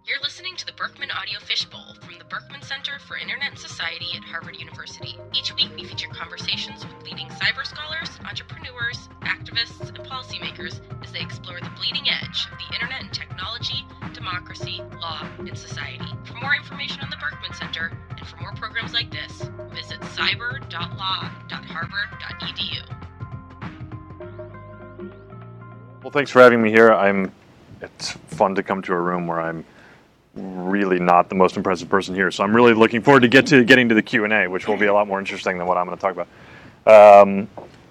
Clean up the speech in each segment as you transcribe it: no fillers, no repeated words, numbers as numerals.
You're listening to the Berkman Audio Fishbowl from the Berkman Center for Internet and Society at Harvard University. Each week we feature conversations with leading cyber scholars, entrepreneurs, activists, and policymakers as they explore the bleeding edge of the internet and technology, democracy, law, and society. For more information on the Berkman Center and for more programs like this, visit cyber.law.harvard.edu. Well, thanks for having me here. It's fun to come to a room where I'm really not the most impressive person here. So I'm really looking forward to getting to the Q&A, which will be a lot more interesting than what I'm going to talk about.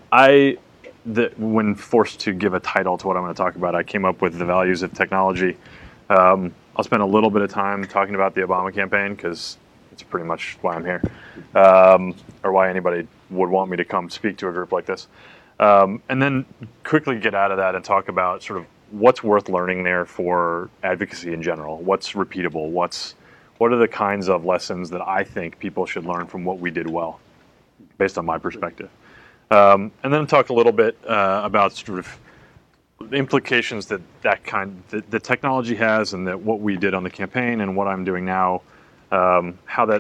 When forced to give a title to what I'm going to talk about, I came up with the values of technology. I'll spend a little bit of time talking about the Obama campaign because it's pretty much why I'm here, or why anybody would want me to come speak to a group like this. And then quickly get out of that and talk about sort of what's worth learning there for advocacy in general. What's repeatable? What are the kinds of lessons that I think people should learn from what we did well, based on my perspective? And then talk a little bit about sort of the implications that the technology has, and that what we did on the campaign and what I'm doing now, how that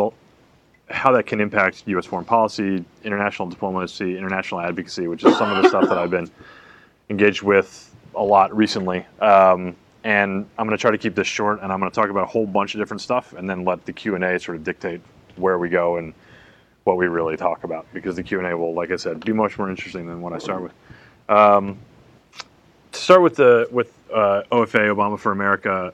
can impact U.S. foreign policy, international diplomacy, international advocacy, which is some of the stuff that I've been engaged with a lot recently. And I'm going to try to keep this short, and I'm going to talk about a whole bunch of different stuff, and then let the Q&A sort of dictate where we go and what we really talk about, because the Q&A will, like I said, be much more interesting than what I start with. To start with OFA, Obama for America,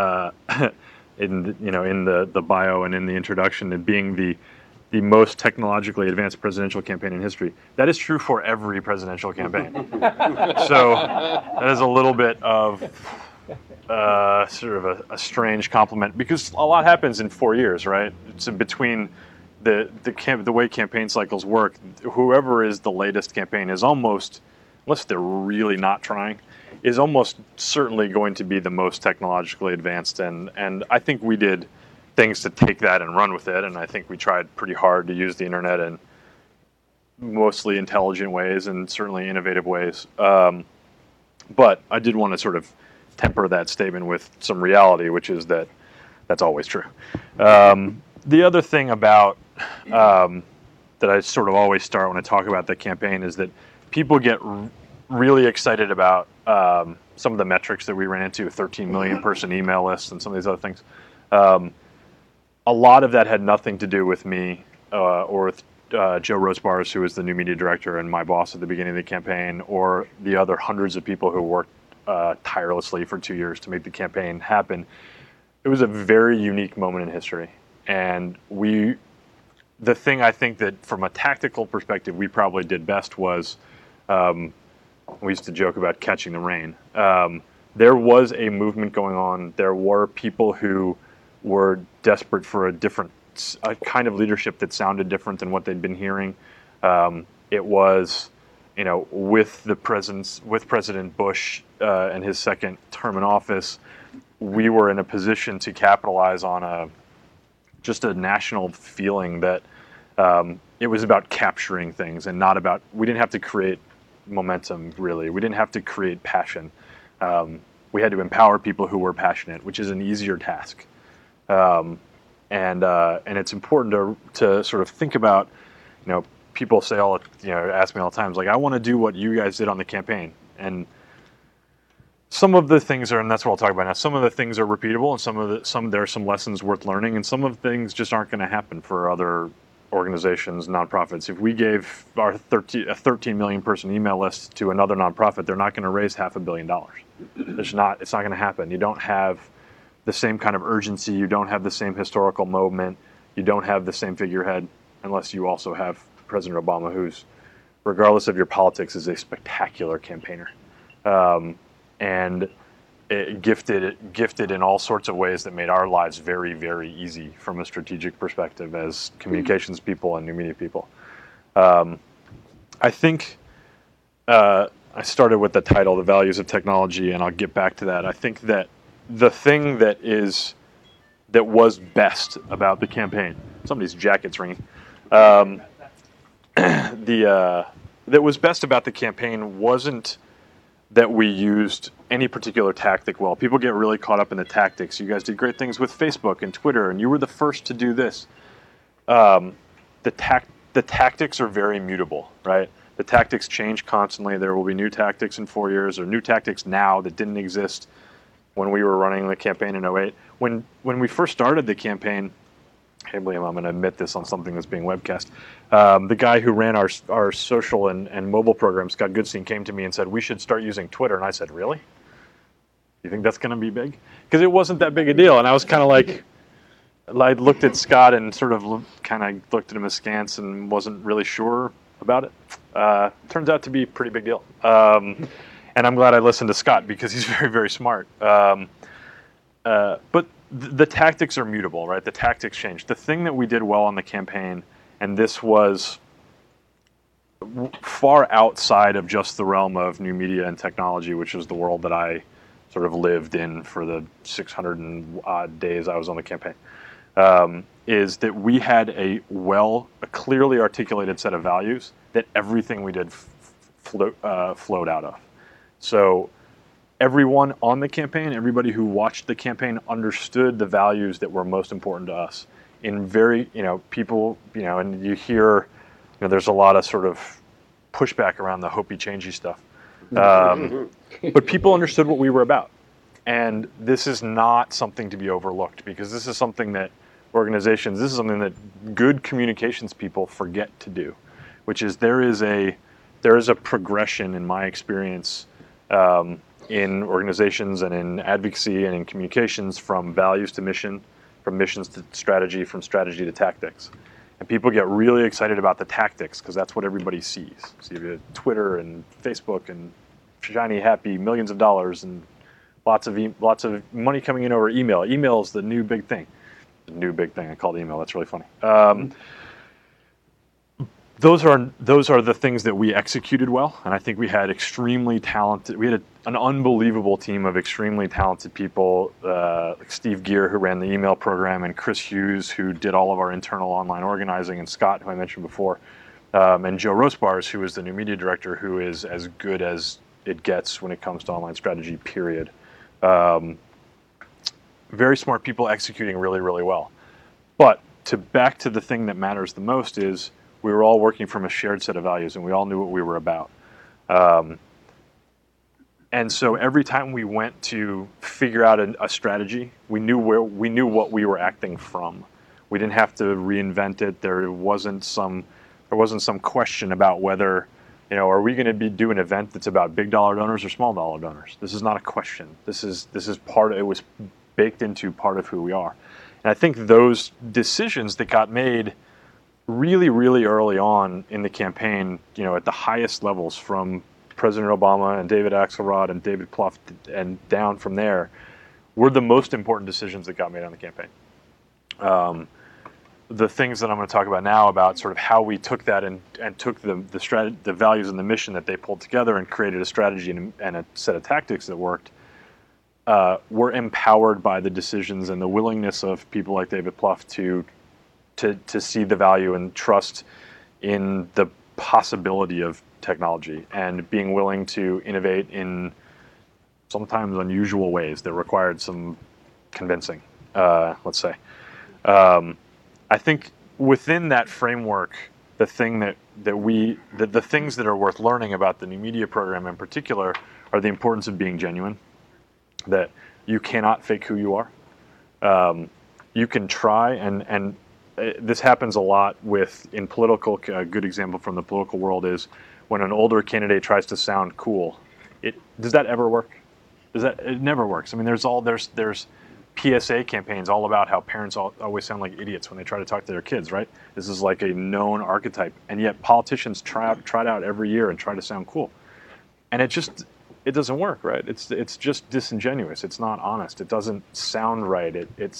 in the bio and in the introduction, and being the most technologically advanced presidential campaign in history. That is true for every presidential campaign. So that is a little bit of sort of a strange compliment, because a lot happens in 4 years, right? It's between the way campaign cycles work. Whoever is the latest campaign is almost, unless they're really not trying, is almost certainly going to be the most technologically advanced. And I think we did things to take that and run with it, and I think we tried pretty hard to use the internet in mostly intelligent ways and certainly innovative ways. But I did want to sort of temper that statement with some reality, which is that that's always true. The other thing about that I sort of always start when I talk about the campaign is that people get really excited about some of the metrics that we ran into, 13 million person email lists and some of these other things. A lot of that had nothing to do with me or with Joe Rosebars, who was the new media director and my boss at the beginning of the campaign, or the other hundreds of people who worked tirelessly for 2 years to make the campaign happen. It was a very unique moment in history. And the thing I think that from a tactical perspective we probably did best was, we used to joke about catching the rain. There was a movement going on. There were people who were desperate for a kind of leadership that sounded different than what they'd been hearing. It was, with President Bush and his second term in office, we were in a position to capitalize on just a national feeling that it was about capturing things and not about, we didn't have to create momentum, really. We didn't have to create passion. We had to empower people who were passionate, which is an easier task. And it's important to sort of think about, people say ask me all the time, like, I want to do what you guys did on the campaign. And some of the things and that's what I'll talk about now. Some of the things are repeatable, and there are some lessons worth learning, and some of the things just aren't going to happen for other organizations, nonprofits. If we gave a 13 million person email list to another nonprofit, they're not going to raise $500 million. It's not going to happen. You don't have the same kind of urgency. You don't have the same historical moment. You don't have the same figurehead, unless you also have President Obama, who's, regardless of your politics, is a spectacular campaigner, and gifted in all sorts of ways that made our lives very, very easy from a strategic perspective as communications people and new media people. I think I started with the title, The Values of Technology, and I'll get back to that. I think that the thing that was best about the campaign, somebody's jacket's ringing, that was best about the campaign wasn't that we used any particular tactic well. People get really caught up in the tactics. You guys did great things with Facebook and Twitter, and you were the first to do this. The tactics are very mutable, right? The tactics change constantly. There will be new tactics in 4 years, or new tactics now that didn't exist when we were running the campaign in 2008. When we first started the campaign, hey, Liam, I'm going to admit this on something that's being webcast. The guy who ran our social and mobile program, Scott Goodstein, came to me and said, we should start using Twitter. And I said, really? You think that's going to be big? Because it wasn't that big a deal. And I was kind of like, I looked at Scott and sort of kind of looked at him askance and wasn't really sure about it. Turns out to be a pretty big deal. And I'm glad I listened to Scott because he's very, very smart. But the tactics are mutable, right? The tactics change. The thing that we did well on the campaign, and this was far outside of just the realm of new media and technology, which is the world that I sort of lived in for the 600 and odd days I was on the campaign, is that we had a clearly articulated set of values that everything we did flowed out of. So everyone on the campaign, everybody who watched the campaign understood the values that were most important to us. In very, people, and you hear, there's a lot of sort of pushback around the hopey changey stuff. But people understood what we were about. And this is not something to be overlooked, because this is something that this is something that good communications people forget to do, which is there is a progression in my experience in organizations and in advocacy and in communications from values to mission, from missions to strategy, from strategy to tactics. And people get really excited about the tactics because that's what everybody sees. So you have Twitter and Facebook and shiny, happy, millions of dollars and lots of money coming in over email. Email is the new big thing. The new big thing. I called email. That's really funny. Those are the things that we executed well, and I think we had extremely talented. We had an unbelievable team of extremely talented people, like Steve Gear, who ran the email program, and Chris Hughes, who did all of our internal online organizing, and Scott, who I mentioned before, and Joe Rosebars, who is the new media director, who is as good as it gets when it comes to online strategy. Period. Very smart people executing really, really well. But back to the thing that matters the most is, we were all working from a shared set of values, and we all knew what we were about. And so every time we went to figure out a strategy, we knew what we were acting from. We didn't have to reinvent it. There wasn't some question about whether, are we going to do an event that's about big dollar donors or small dollar donors? This is not a question. This is part of it. Was baked into part of who we are. And I think those decisions that got made really, really early on in the campaign, at the highest levels, from President Obama and David Axelrod and David Plouffe and down from there, were the most important decisions that got made on the campaign. The things that I'm going to talk about now, about sort of how we took that and took the values and the mission that they pulled together and created a strategy and a set of tactics that worked, were empowered by the decisions and the willingness of people like David Plouffe to see the value and trust in the possibility of technology, and being willing to innovate in sometimes unusual ways that required some convincing, let's say. I think within that framework, the thing the things that are worth learning about the new media program in particular are the importance of being genuine, that you cannot fake who you are. You can try, and this happens a lot in political. A good example from the political world is when an older candidate tries to sound cool. Does that ever work? It never works. I mean, there's PSA campaigns all about how parents always sound like idiots when they try to talk to their kids, right? This is like a known archetype, and yet politicians try it out every year and try to sound cool, and it doesn't work, right? It's just disingenuous. It's not honest. It doesn't sound right.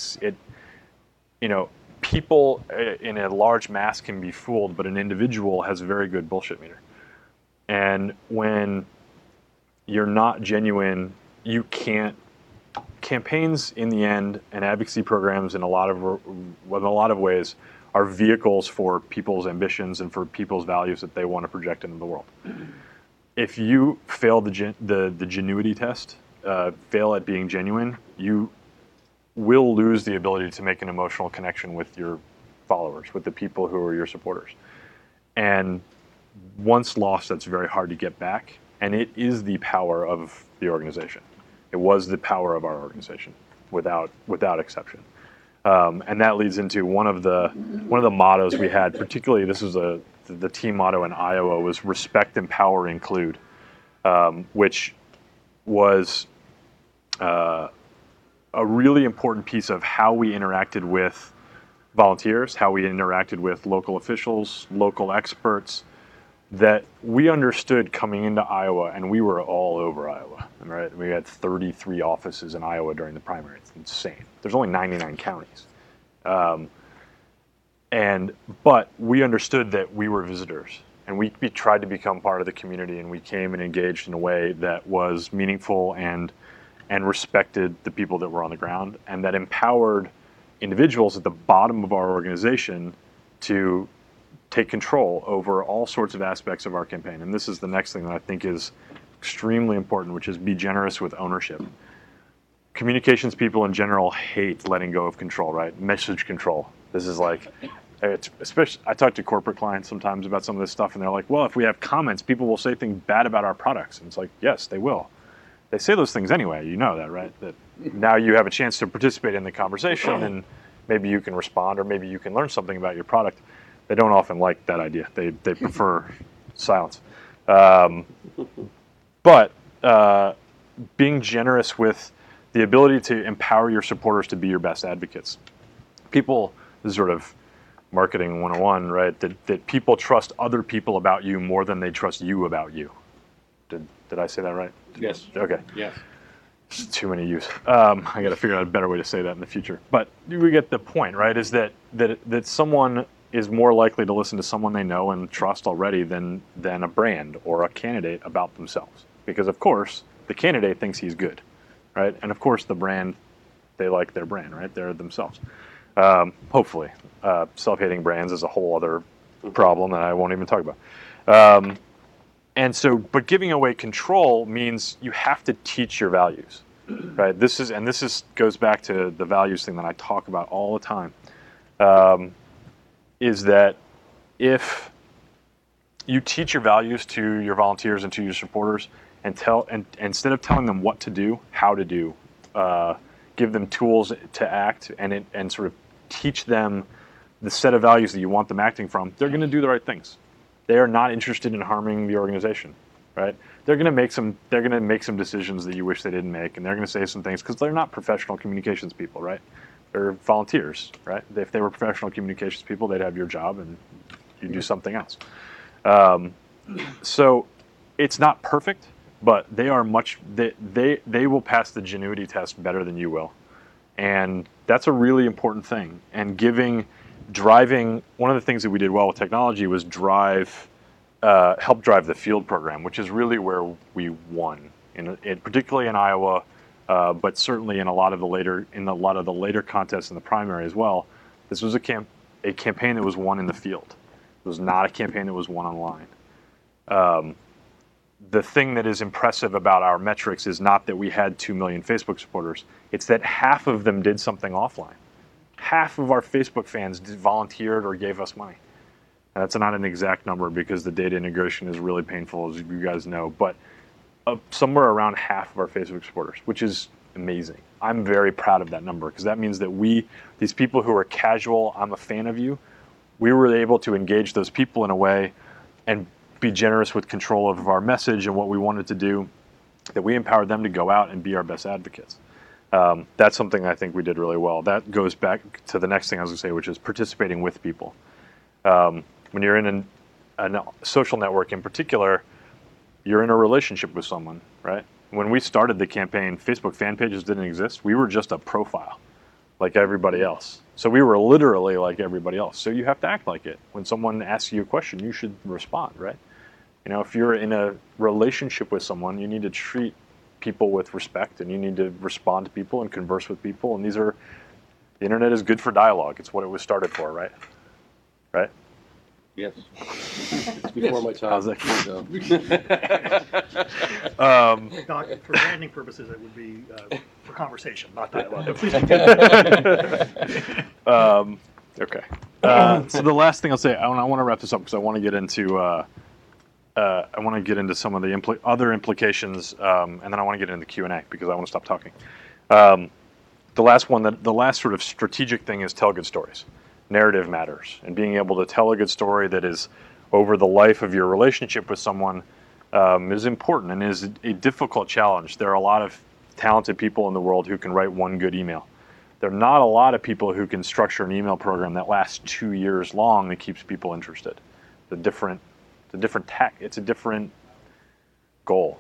People in a large mass can be fooled, but an individual has a very good bullshit meter. And when you're not genuine, you can't. Campaigns, in the end, and advocacy programs, in a lot of ways, are vehicles for people's ambitions and for people's values that they want to project into the world. if you fail the genuity test, fail at being genuine, you will lose the ability to make an emotional connection with your followers, with the people who are your supporters. And once lost, that's very hard to get back. And it is the power of the organization. It was the power of our organization, without exception. And that leads into one of the mottos we had. Particularly, this was the team motto in Iowa was respect, empower, include, which was a really important piece of how we interacted with volunteers, how we interacted with local officials, local experts, that we understood coming into Iowa, and we were all over Iowa, right? We had 33 offices in Iowa during the primary. It's insane. There's only 99 counties. But we understood that we were visitors, and we tried to become part of the community, and we came and engaged in a way that was meaningful and respected the people that were on the ground, and that empowered individuals at the bottom of our organization to take control over all sorts of aspects of our campaign. And this is the next thing that I think is extremely important, which is be generous with ownership. Communications people in general hate letting go of control, right? Message control. This is like, especially, I talk to corporate clients sometimes about some of this stuff, and they're like, well, if we have comments, people will say things bad about our products. And it's like, yes, they will. They say those things anyway, you know that, right? That now you have a chance to participate in the conversation, and maybe you can respond, or maybe you can learn something about your product. They don't often like that idea. They prefer silence. But being generous with the ability to empower your supporters to be your best advocates. People, this is sort of marketing 101, right? That people trust other people about you more than they trust you about you. Did I say that right? Yes. Okay. Yes. Too many use. I got to figure out a better way to say that in the future. But we get the point, right? Is that someone is more likely to listen to someone they know and trust already than a brand or a candidate about themselves. Because of course the candidate thinks he's good, right? And of course the brand, they like their brand, right? They're themselves. Hopefully, self-hating brands is a whole other problem that I won't even talk about. And so, but giving away control means you have to teach your values, right? This goes back to the values thing that I talk about all the time. Is that if you teach your values to your volunteers and to your supporters, and instead of telling them what to do, how to do, give them tools to act, and sort of teach them the set of values that you want them acting from, they're going to do the right things. They are not interested in harming the organization, right? They're going to make some decisions that you wish they didn't make, and they're going to say some things because they're not professional communications people, right? They're volunteers, right? If they were professional communications people, they'd have your job and you do something else. So it's not perfect, but they are they will pass the genuity test better than you will, and that's a really important thing. And driving, one of the things that we did well with technology was help drive the field program, which is really where we won, particularly in Iowa, but certainly in a lot of the later contests in the primary as well. This was a campaign that was won in the field. It was not a campaign that was won online. The thing that is impressive about our metrics is not that we had 2 million Facebook supporters. It's that half of them did something offline. Half of our Facebook fans volunteered or gave us money. And that's not an exact number because the data integration is really painful, as you guys know, but somewhere around half of our Facebook supporters, which is amazing. I'm very proud of that number because that means that these people who are casual, I'm a fan of you, we were able to engage those people in a way and be generous with control of our message and what we wanted to do, that we empowered them to go out and be our best advocates. That's something I think we did really well. That goes back to the next thing I was going to say, which is participating with people. When you're in a social network in particular, you're in a relationship with someone, right? When we started the campaign, Facebook fan pages didn't exist. We were just a profile like everybody else. So we were literally like everybody else. So you have to act like it. When someone asks you a question, you should respond, right? If you're in a relationship with someone, you need to treat people with respect, and you need to respond to people and converse with people. And the internet is good for dialogue. It's what it was started for, right? Right? Yes. It's before my time. How's that? So. Doc, for branding purposes, it would be for conversation, not dialogue. Okay. So the last thing I'll say, I want to wrap this up because I want to get into some of the other implications, and then I want to get into Q&A because I want to stop talking. The last sort of strategic thing is tell good stories. Narrative matters, and being able to tell a good story that is over the life of your relationship with someone is important and is a difficult challenge. There are a lot of talented people in the world who can write one good email. There are not a lot of people who can structure an email program that lasts 2 years long that keeps people interested. It's a different tech. It's a different goal.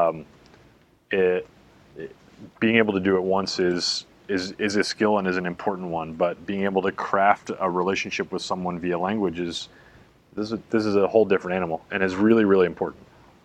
Being able to do it once is a skill and is an important one, but being able to craft a relationship with someone via language this is a whole different animal and is really, really important.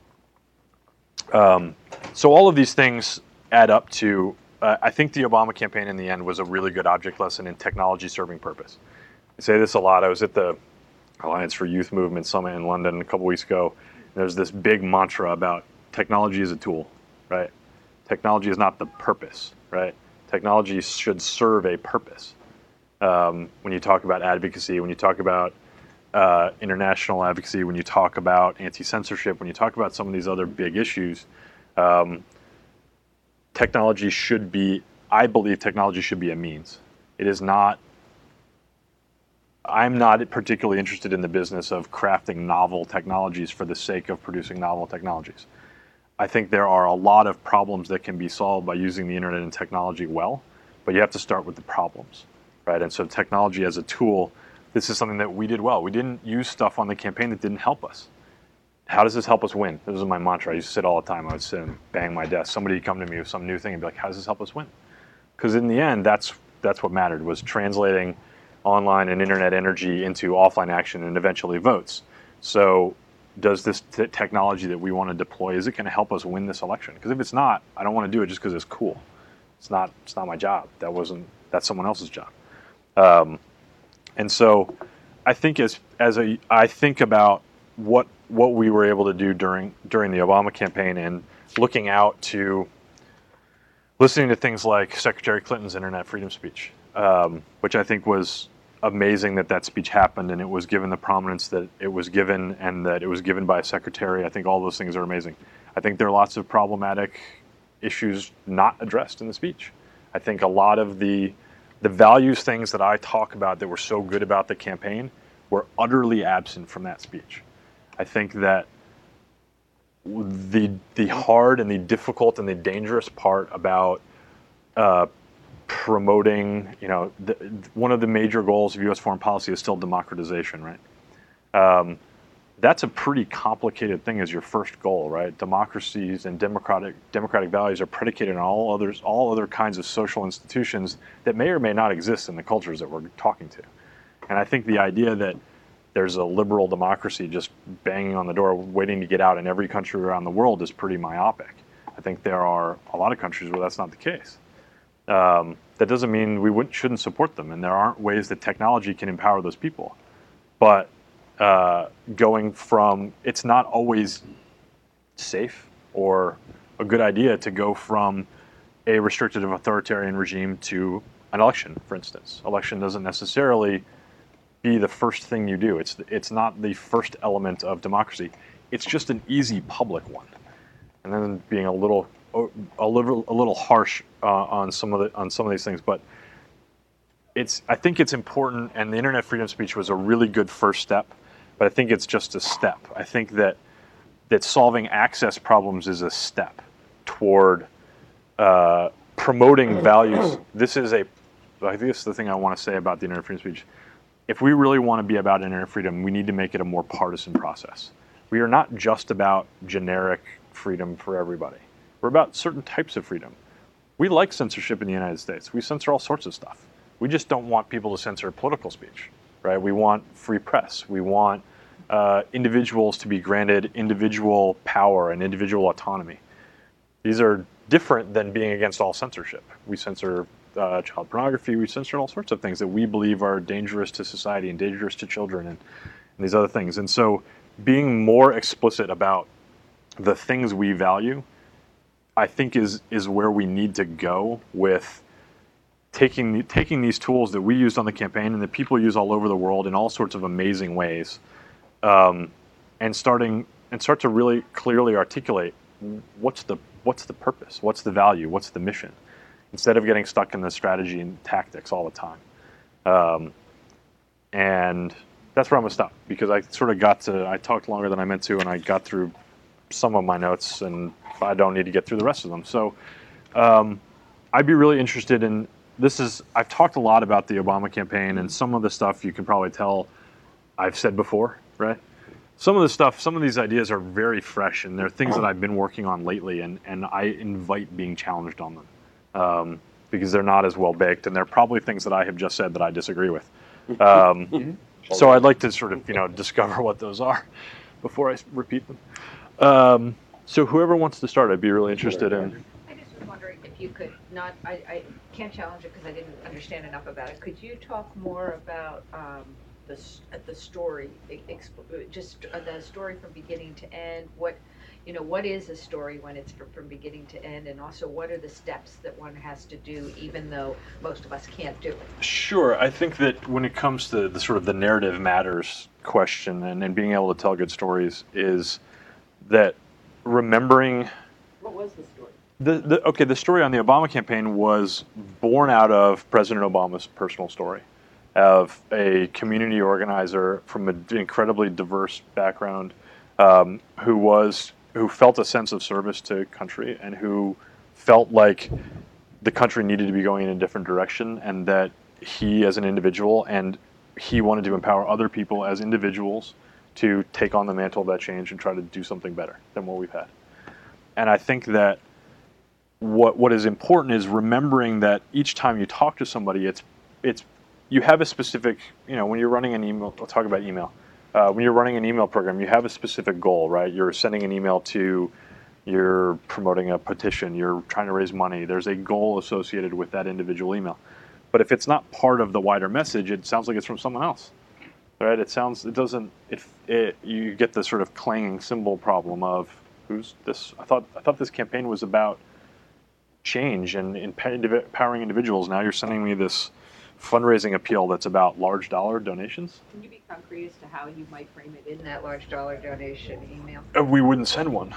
So all of these things add up to, I think the Obama campaign in the end was a really good object lesson in technology serving purpose. I say this a lot. I was at the Alliance for Youth Movement Summit in London a couple weeks ago. There's this big mantra about technology as a tool, right? Technology is not the purpose, right? Technology should serve a purpose. When you talk about advocacy, when you talk about international advocacy, when you talk about anti-censorship, when you talk about some of these other big issues, technology should be, I believe technology should be a means. It is not, I'm not particularly interested in the business of crafting novel technologies for the sake of producing novel technologies. I think there are a lot of problems that can be solved by using the internet and technology well, but you have to start with the problems, right? And so technology as a tool, this is something that we did well. We didn't use stuff on the campaign that didn't help us. How does this help us win? This was my mantra. I used to sit all the time. I would sit and bang my desk. Somebody would come to me with some new thing and be like, how does this help us win? Because in the end, that's what mattered, was translating online and internet energy into offline action and eventually votes. So does this technology that we want to deploy, is it going to help us win this election? Because if it's not, I don't want to do it just because it's cool. It's not my job. That's someone else's job. And so I think I think about what we were able to do during the Obama campaign and looking out to listening to things like Secretary Clinton's internet freedom speech, which I think was amazing that speech happened and it was given the prominence that it was given and that it was given by a secretary. I think all those things are amazing. I think there are lots of problematic issues not addressed in the speech. I think a lot of the values things that I talk about that were so good about the campaign were utterly absent from that speech. I think that the hard and the difficult and the dangerous part about promoting, one of the major goals of U.S. foreign policy is still democratization, right? That's a pretty complicated thing as your first goal, right? Democracies and democratic values are predicated on all other kinds of social institutions that may or may not exist in the cultures that we're talking to. And I think the idea that there's a liberal democracy just banging on the door, waiting to get out in every country around the world is pretty myopic. I think there are a lot of countries where that's not the case. That doesn't mean we shouldn't support them, and there aren't ways that technology can empower those people. But going from, it's not always safe or a good idea to go from a restrictive authoritarian regime to an election, for instance. Election doesn't necessarily be the first thing you do. It's not the first element of democracy. It's just an easy public one. And then being a little harsh on some of these things, but I think it's important, and the internet freedom speech was a really good first step, but I think it's just a step. I think that solving access problems is a step toward promoting values. I think this is the thing I want to say about the internet freedom speech. If we really want to be about internet freedom, we need to make it a more partisan process. We are not just about generic freedom for everybody. We're about certain types of freedom. We like censorship in the United States. We censor all sorts of stuff. We just don't want people to censor political speech, right? We want free press. We want individuals to be granted individual power and individual autonomy. These are different than being against all censorship. We censor child pornography. We censor all sorts of things that we believe are dangerous to society and dangerous to children and and these other things. And so being more explicit about the things we value, I think is where we need to go with taking these tools that we used on the campaign and that people use all over the world in all sorts of amazing ways, and start to really clearly articulate what's the purpose, what's the value, what's the mission, instead of getting stuck in the strategy and tactics all the time. And that's where I'm gonna stop, because I talked longer than I meant to, and I got through some of my notes, and I don't need to get through the rest of them. So I'd be really interested in this. I've talked a lot about the Obama campaign, and some of the stuff you can probably tell I've said before, right? Some of these ideas are very fresh, and they're things that I've been working on lately, and I invite being challenged on them, because they're not as well baked, and they're probably things that I have just said that I disagree with. So I'd like to sort of, discover what those are before I repeat them. So whoever wants to start, I'd be really interested in. I just was wondering if you could I can't challenge it because I didn't understand enough about it. Could you talk more about the story, just the story from beginning to end? What is a story when it's from beginning to end, and also what are the steps that one has to do, even though most of us can't do it? Sure. I think that when it comes to the sort of the narrative matters question and being able to tell good stories, is that remembering. What was the story? The story on the Obama campaign was born out of President Obama's personal story of a community organizer from an incredibly diverse background, who felt a sense of service to country, and who felt like the country needed to be going in a different direction, and that he as an individual, and he wanted to empower other people as individuals to take on the mantle of that change and try to do something better than what we've had. And I think that what is important is remembering that each time you talk to somebody, it's you have a specific, when you're running an email, I'll talk about email. When you're running an email program, you have a specific goal, right? You're sending an email you're promoting a petition, you're trying to raise money. There's a goal associated with that individual email. But if it's not part of the wider message, it sounds like it's from someone else, right? You get the sort of clanging cymbal problem of, who's this? I thought this campaign was about change and empowering individuals. Now you're sending me this fundraising appeal that's about large dollar donations. Can you be concrete as to how you might frame it in that large dollar donation email? We wouldn't send one.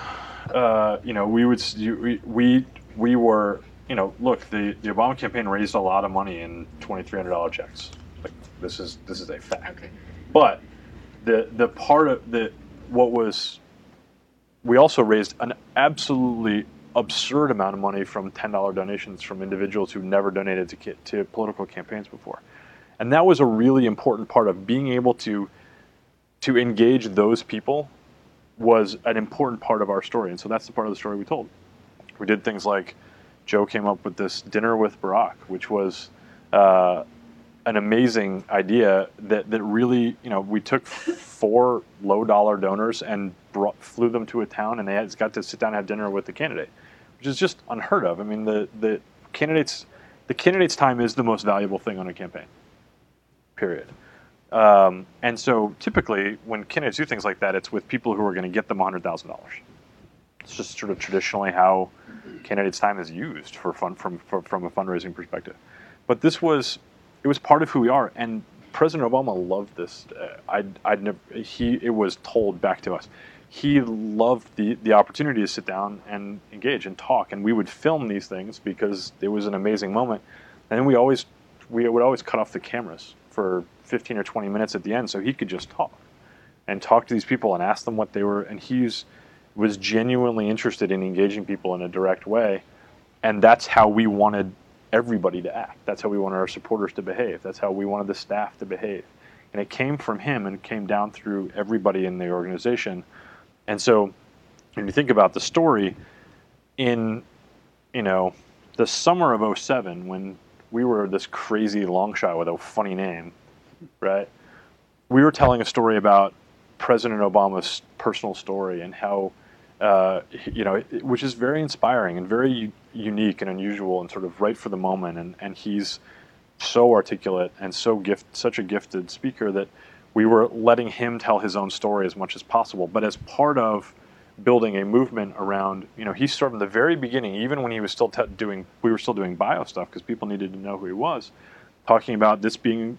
We were, look, the Obama campaign raised a lot of money in $2,300 checks. Like, this is a fact. Okay. But the part of we also raised an absolutely absurd amount of money from $10 donations from individuals who never donated to political campaigns before. And that was a really important part of being able to engage those people, was an important part of our story. And so that's the part of the story we told. We did things like Joe came up with this dinner with Barack, which was an amazing idea that really, we took 4 low-dollar donors and flew them to a town, and they got to sit down and have dinner with the candidate, which is just unheard of. I mean, the candidate's time is the most valuable thing on a campaign, period. And so typically when candidates do things like that, it's with people who are going to get them $100,000. It's just sort of traditionally how candidates' time is used from a fundraising perspective. But it was part of who we are, and President Obama loved this. It was told back to us. He loved the opportunity to sit down and engage and talk, and we would film these things because it was an amazing moment. And then we would always cut off the cameras for 15 or 20 minutes at the end so he could just talk to these people and ask them what they were. And he was genuinely interested in engaging people in a direct way, and that's how we wanted everybody to act. That's how we wanted our supporters to behave. That's how we wanted the staff to behave. And it came from him and came down through everybody in the organization. And so when you think about the story, in the summer of 2007, when we were this crazy long shot with a funny name, right? We were telling a story about President Obama's personal story and how, which is very inspiring and very unique and unusual and sort of right for the moment. And he's so articulate and such a gifted speaker that we were letting him tell his own story as much as possible. But as part of building a movement around, he started from the very beginning, even when he was still we were still doing bio stuff because people needed to know who he was, talking about this being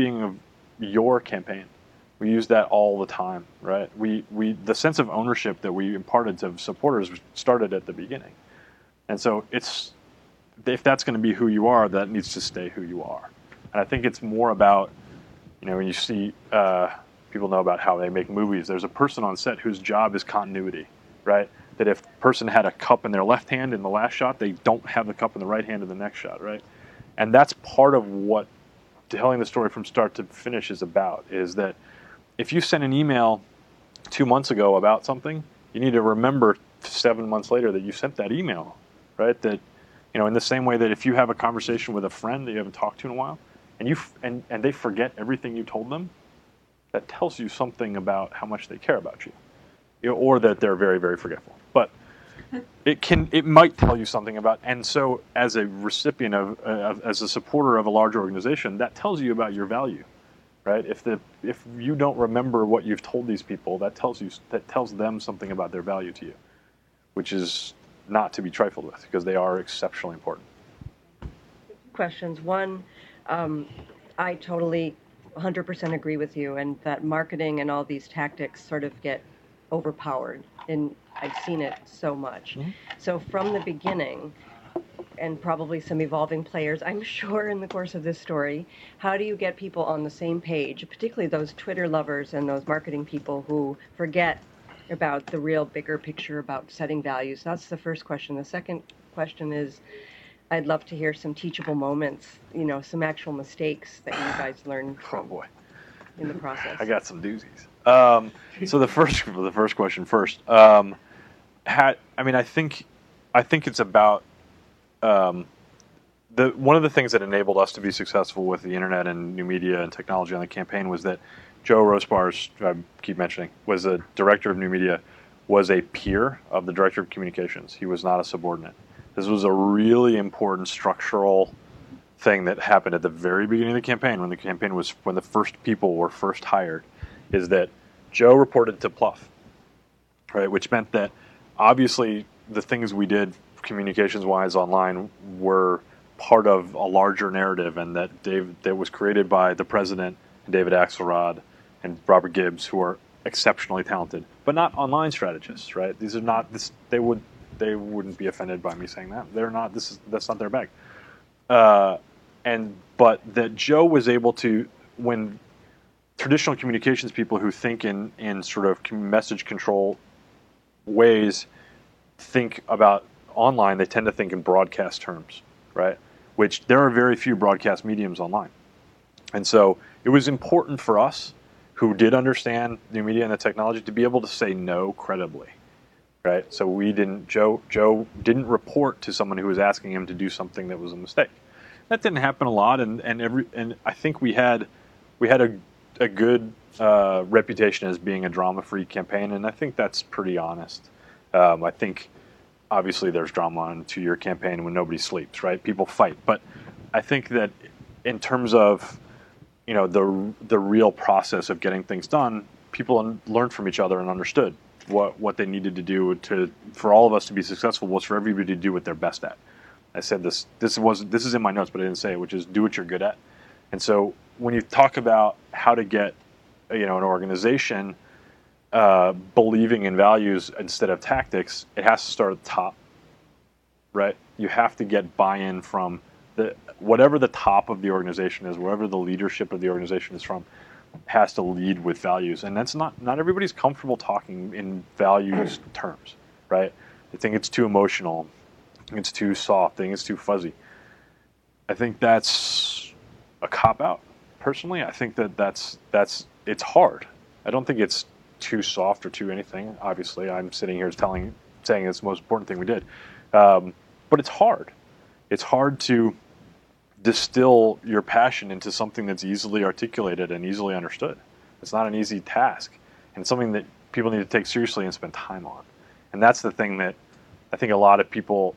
your campaign. We use that all the time, right? The sense of ownership that we imparted to supporters started at the beginning. And so if that's going to be who you are, that needs to stay who you are. And I think it's more about, when you see people know about how they make movies, there's a person on set whose job is continuity, right? That if the person had a cup in their left hand in the last shot, they don't have the cup in the right hand in the next shot, right? And that's part of what telling the story from start to finish is about, is that if you sent an email 2 months ago about something, you need to remember 7 months later that you sent that email, right? That, in the same way that if you have a conversation with a friend that you haven't talked to in a while, and they forget everything you told them, that tells you something about how much they care about you, or that they're very, very forgetful. But it might tell you something about, and so as a recipient as a supporter of a large organization, that tells you about your value, right? If you don't remember what you've told these people, that tells them something about their value to you, which is not to be trifled with because they are exceptionally important. Questions. One, I totally 100% agree with you, and that marketing and all these tactics sort of get overpowered, and I've seen it so much. Mm-hmm. So from the beginning, and probably some evolving players, I'm sure, in the course of this story, how do you get people on the same page, particularly those Twitter lovers and those marketing people who forget about the real bigger picture about setting values? That's the first question. The second question is, I'd love to hear some teachable moments, some actual mistakes that you guys learned from in the process. I got some doozies. So the first question first. I think it's about one of the things that enabled us to be successful with the internet and new media and technology on the campaign was that Joe Rosbars, I keep mentioning, was a director of new media, was a peer of the director of communications. He was not a subordinate. This was a really important structural thing that happened at the very beginning of the campaign, when the first people were first hired, is that Joe reported to Plouffe, right? Which meant that obviously the things we did communications-wise online were part of a larger narrative, and that was created by the president, David Axelrod, and Robert Gibbs, who are exceptionally talented, but not online strategists, right? These are not this. They wouldn't be offended by me saying that. They're not. That's not their bag. But that Joe was able to, when traditional communications people who think in sort of message control ways think about online, they tend to think in broadcast terms, right? Which there are very few broadcast mediums online. And so it was important for us, who did understand new media and the technology, to be able to say no credibly, right? So Joe didn't report to someone who was asking him to do something that was a mistake. That didn't happen a lot, and I think we had a good reputation as being a drama-free campaign, and I think that's pretty honest. I think obviously there's drama on a 2-year campaign when nobody sleeps, right? People fight, but I think that in terms of the real process of getting things done, people learned from each other and understood what they needed to do for all of us to be successful was for everybody to do what they're best at. I said this is in my notes, but I didn't say it, which is do what you're good at. And so when you talk about how to get an organization believing in values instead of tactics, it has to start at the top, right? You have to get buy-in from whatever the top of the organization is, wherever the leadership of the organization is from, has to lead with values. And that's not everybody's comfortable talking in values terms, right? They think it's too emotional. I think it's too soft. I think it's too fuzzy. I think that's a cop-out. Personally, I think that's it's hard. I don't think it's too soft or too anything. Obviously, I'm sitting here saying it's the most important thing we did. But it's hard. It's hard to distill your passion into something that's easily articulated and easily understood. It's not an easy task, and it's something that people need to take seriously and spend time on. And that's the thing that I think a lot of people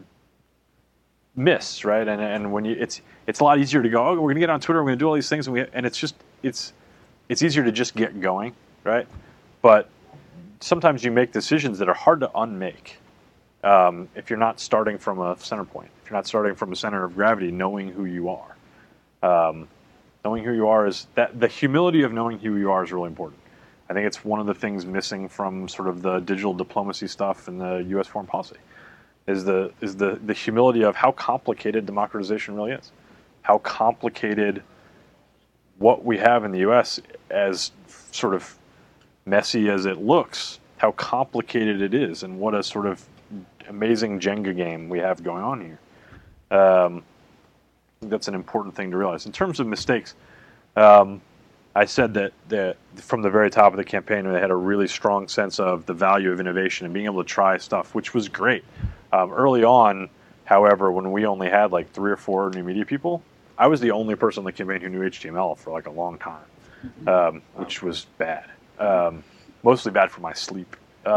miss, right? And when it's a lot easier to go, we're going to get on Twitter, we're going to do all these things, and it's it's easier to just get going, right? But sometimes you make decisions that are hard to unmake if you're not starting from a center point. If you're not starting from a center of gravity, knowing who you are. Knowing who you are is that the humility of knowing who you are is really important. I think it's one of the things missing from sort of the digital diplomacy stuff in the U.S. foreign policy is the humility of how complicated democratization really is, how complicated what we have in the U.S. as sort of messy as it looks, how complicated it is, and what a sort of amazing Jenga game we have going on here. I think that's an important thing to realize. In terms of mistakes, I said that from the very top of the campaign, they had a really strong sense of the value of innovation and being able to try stuff, which was great. Early on, however, when we only had like 3 or 4 new media people, I was the only person on the campaign who knew HTML for like a long time, which was bad. Mostly bad for my sleep.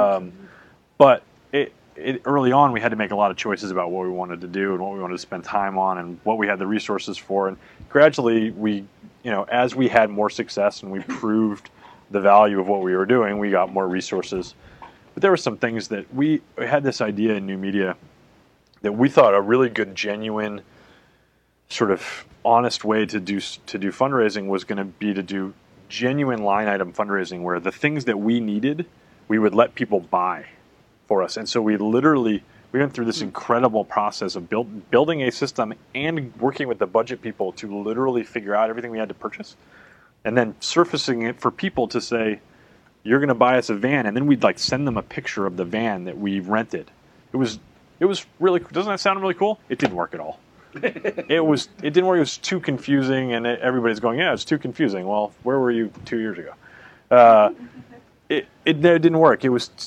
But early on, we had to make a lot of choices about what we wanted to do and what we wanted to spend time on and what we had the resources for. And gradually, as we had more success and we proved the value of what we were doing, we got more resources. But there were some things that we had this idea in new media that we thought a really good, genuine, sort of honest way to do fundraising was going to be to do genuine line item fundraising where the things that we needed, we would let people buy for us. And so we went through this incredible process of building a system and working with the budget people to literally figure out everything we had to purchase and then surfacing it for people to say, you're going to buy us a van. And then we'd like send them a picture of the van that we rented. It was really, doesn't that sound really cool? It didn't work at all. It didn't work. It was too confusing, and everybody's going, yeah, it's too confusing. Well, where were you 2 years ago? It didn't work.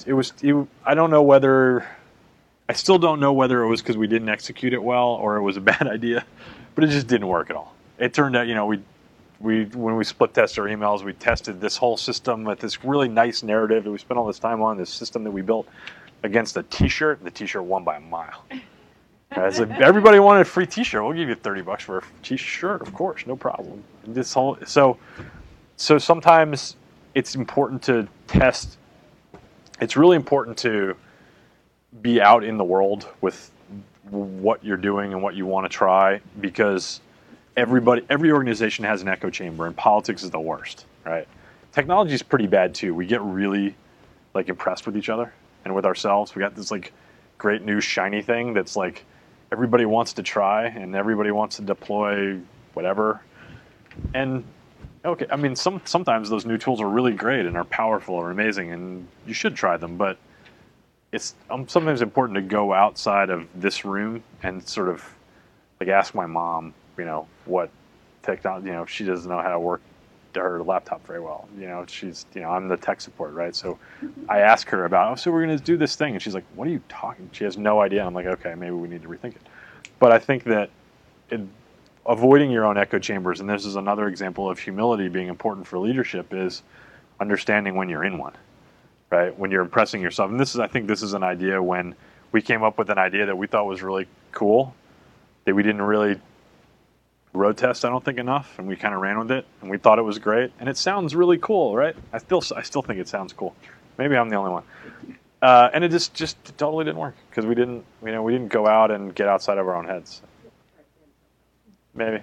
I don't know whether, I still don't know whether it was because we didn't execute it well or it was a bad idea, but it just didn't work at all. It turned out, when we split test our emails, we tested this whole system with this really nice narrative that we spent all this time on, this system that we built against a T-shirt, and the T-shirt won by a mile. So everybody wanted a free T-shirt. We'll give you $30 for a T-shirt, of course, no problem. So sometimes it's important to test. It's really important to be out in the world with what you're doing and what you want to try, because every organization has an echo chamber, and politics is the worst, right? Technology is pretty bad too. We get really like impressed with each other and with ourselves. We got this like great new shiny thing that's like everybody wants to try and everybody wants to deploy whatever. And okay, I mean, sometimes those new tools are really great and are powerful or amazing, and you should try them. But it's sometimes important to go outside of this room and sort of like ask my mom, what technology, she doesn't know how to work her laptop very well. She's, I'm the tech support, right? So I ask her about, so we're going to do this thing. And she's like, what are you talking? She has no idea. I'm like, okay, maybe we need to rethink it. But I think that avoiding your own echo chambers, and this is another example of humility being important for leadership, is understanding when you're in one, right? When you're impressing yourself. And I think this is an idea when we came up with an idea that we thought was really cool, that we didn't really road test, I don't think, enough, and we kind of ran with it, and we thought it was great, and it sounds really cool, right? I still think it sounds cool. Maybe I'm the only one. And it just totally didn't work because we didn't go out and get outside of our own heads. Maybe.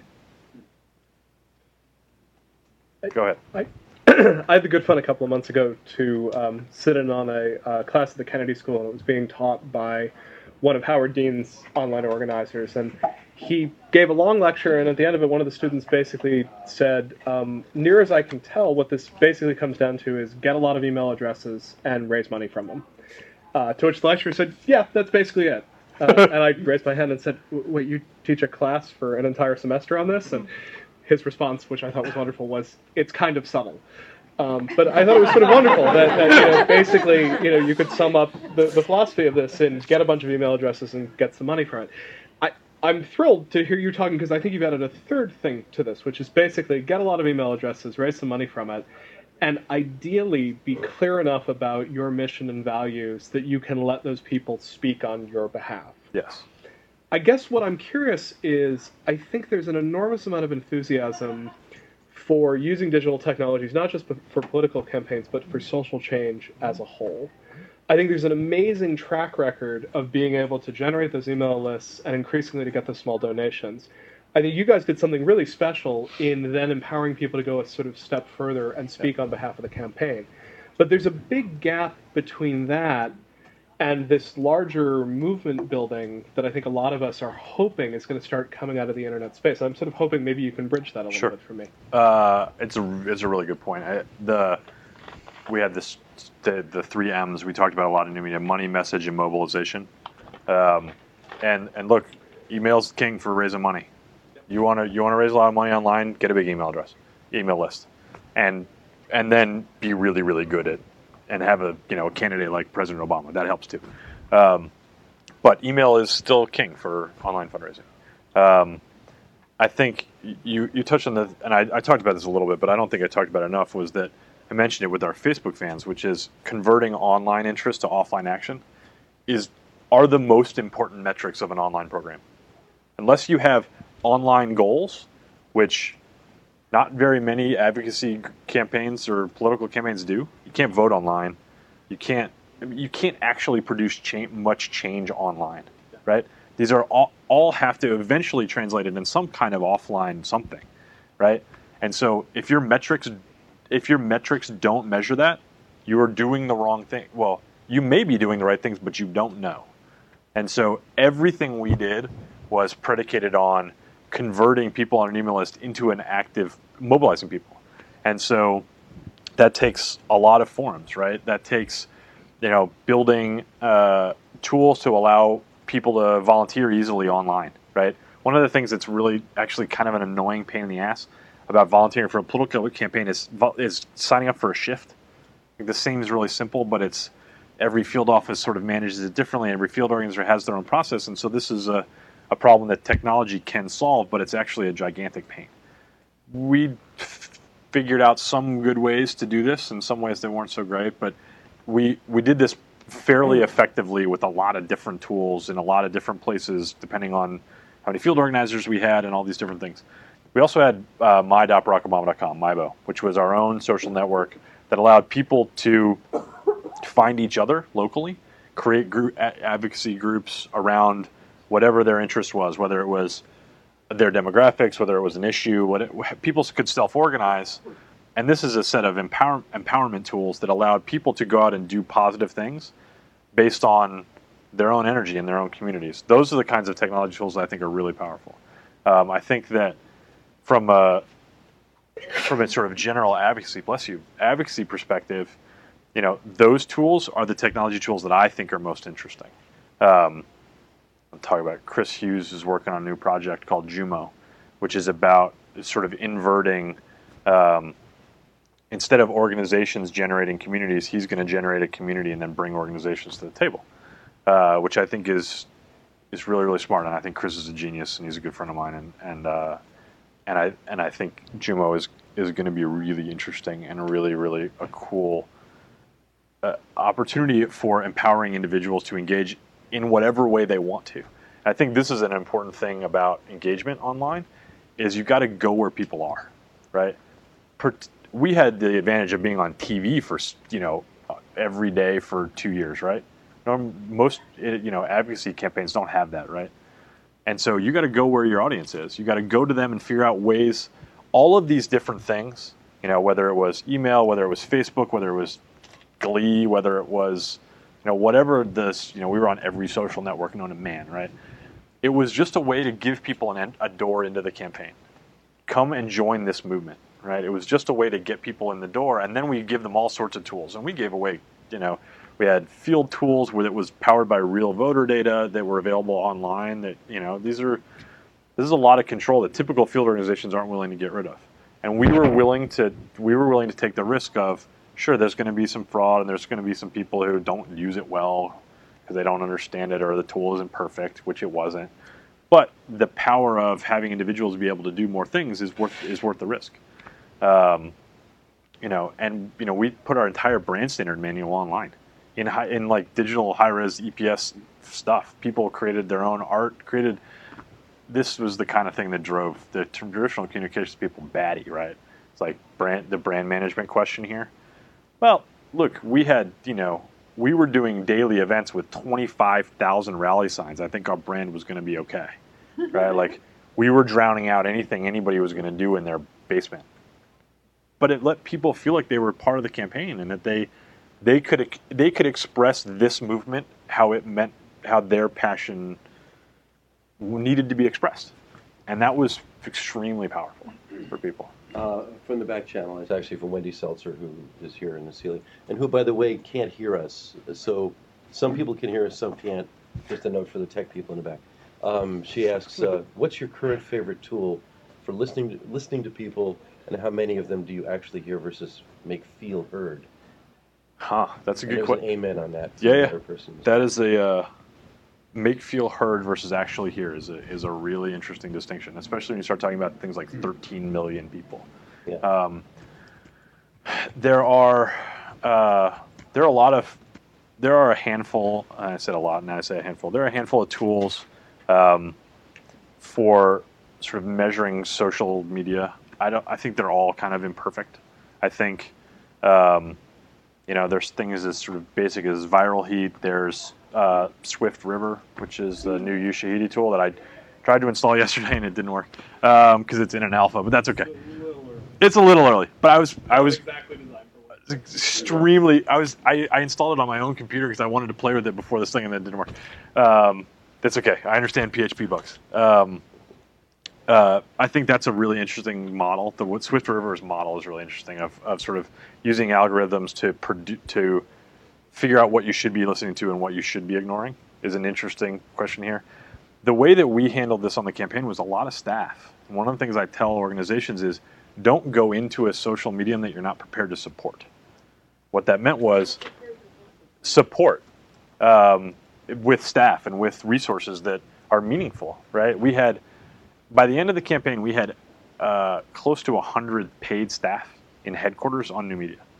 Go ahead. I had the good fun a couple of months ago to sit in on a class at the Kennedy School, and it was being taught by one of Howard Dean's online organizers, and he gave a long lecture, and at the end of it, one of the students basically said, near as I can tell, what this basically comes down to is get a lot of email addresses and raise money from them. To which the lecturer said, yeah, that's basically it. And I raised my hand and said, wait, you teach a class for an entire semester on this? And his response, which I thought was wonderful, was, it's kind of subtle. But I thought it was sort of wonderful that basically, you could sum up the philosophy of this and get a bunch of email addresses and get some money from it. I'm thrilled to hear you talking because I think you've added a third thing to this, which is basically get a lot of email addresses, raise some money from it, and ideally be clear enough about your mission and values that you can let those people speak on your behalf. Yes. I guess what I'm curious is, I think there's an enormous amount of enthusiasm for using digital technologies, not just for political campaigns, but for social change as a whole. I think there's an amazing track record of being able to generate those email lists and increasingly to get those small donations. I think you guys did something really special in then empowering people to go a sort of step further and speak on behalf of the campaign. But there's a big gap between that and this larger movement building that I think a lot of us are hoping is going to start coming out of the internet space. I'm sort of hoping maybe you can bridge that a little bit for me. It's a really good point. We had the 3 M's we talked about a lot in new media: money, message, and mobilization. And look, email's king for raising money. You want to raise a lot of money online, get a big email list, and then be really, really good at, and have a candidate like President Obama. That helps too. But email is still king for online fundraising. I think you touched on and I talked about this a little bit, but I don't think I talked about it enough, was that I mentioned it with our Facebook fans, which is converting online interest to offline action are the most important metrics of an online program. Unless you have online goals, which not very many advocacy campaigns or political campaigns do. You can't vote online. You can't actually produce much change online, right? These are all have to eventually translate it in some kind of offline something, right? And so if your metrics don't measure that, you are doing the wrong thing. Well, you may be doing the right things, but you don't know. And so everything we did was predicated on converting people on an email list into an active, mobilizing people. And so that takes a lot of forms, right? That takes, building tools to allow people to volunteer easily online, right? One of the things that's really actually kind of an annoying pain in the ass about volunteering for a political campaign is signing up for a shift. This seems really simple, but it's every field office sort of manages it differently. Every field organizer has their own process, and so this is a problem that technology can solve, but it's actually a gigantic pain. We figured out some good ways to do this, and some ways that weren't so great, but we did this fairly effectively with a lot of different tools in a lot of different places, depending on how many field organizers we had and all these different things. We also had my.barackobama.com, MIBO, which was our own social network that allowed people to find each other locally, create advocacy groups around whatever their interest was, whether it was their demographics, whether it was an issue, people could self-organize. And this is a set of empowerment tools that allowed people to go out and do positive things based on their own energy in their own communities. Those are the kinds of technology tools that I think are really powerful. I think that from a sort of general advocacy perspective, those tools are the technology tools that I think are most interesting. I'm talking about Chris Hughes is working on a new project called Jumo, which is about sort of inverting, instead of organizations generating communities, he's going to generate a community and then bring organizations to the table, which I think is really, really smart. And I think Chris is a genius, and he's a good friend of mine. And I think Jumo is going to be really interesting and really, really a cool opportunity for empowering individuals to engage in whatever way they want to. I think this is an important thing about engagement online, is you got to go where people are, right? We had the advantage of being on TV for, every day for 2 years, right? Most, advocacy campaigns don't have that, right? And so you got to go where your audience is. You got to go to them and figure out ways, all of these different things, whether it was email, whether it was Facebook, whether it was Glee, whether it was, whatever this, we were on every social network known to man, right? It was just a way to give people a door into the campaign. Come and join this movement, right? It was just a way to get people in the door, and then we give them all sorts of tools. And we gave away, we had field tools where it was powered by real voter data that were available online. That this is a lot of control that typical field organizations aren't willing to get rid of. And we were willing to take the risk of, sure, there's going to be some fraud, and there's going to be some people who don't use it well because they don't understand it or the tool isn't perfect, which it wasn't. But the power of having individuals be able to do more things is worth the risk. We put our entire brand standard manual online in like digital high-res EPS stuff. People created their own art. This was the kind of thing that drove the traditional communications people batty, right? It's like the brand management question here. Well, look, we were doing daily events with 25,000 rally signs. I think our brand was going to be okay, right? Like, we were drowning out anything anybody was going to do in their basement. But it let people feel like they were part of the campaign and that they could express this movement how their passion needed to be expressed, and that was extremely powerful for people. From the back channel, it's actually from Wendy Seltzer, who is here in the ceiling, and who, by the way, can't hear us. So some people can hear us, some can't. Just a note for the tech people in the back. She asks, what's your current favorite tool for listening to people, and how many of them do you actually hear versus make feel heard? That's a good question. Amen on that. Yeah. That is a make feel heard versus actually hear is a really interesting distinction, especially when you start talking about things like 13 million people. Yeah. There are a handful. I said a lot, and I say a handful. There are a handful of tools for sort of measuring social media. I think they're all kind of imperfect. I think there's things as sort of basic as Viral Heat. There's Swift River, which is the new Ushahidi tool that I tried to install yesterday and it didn't work because it's in an alpha, but that's okay. It's a little early, but I was exactly designed for what? extremely. I installed it on my own computer because I wanted to play with it before this thing, and it didn't work. That's okay. I understand PHP bugs. I think that's a really interesting model. The Swift River's model is really interesting of sort of using algorithms to figure out what you should be listening to and what you should be ignoring is an interesting question here. The way that we handled this on the campaign was a lot of staff. One of the things I tell organizations is don't go into a social medium that you're not prepared to support. What that meant was support with staff and with resources that are meaningful, right? By the end of the campaign, we had close to 100 paid staff in headquarters on New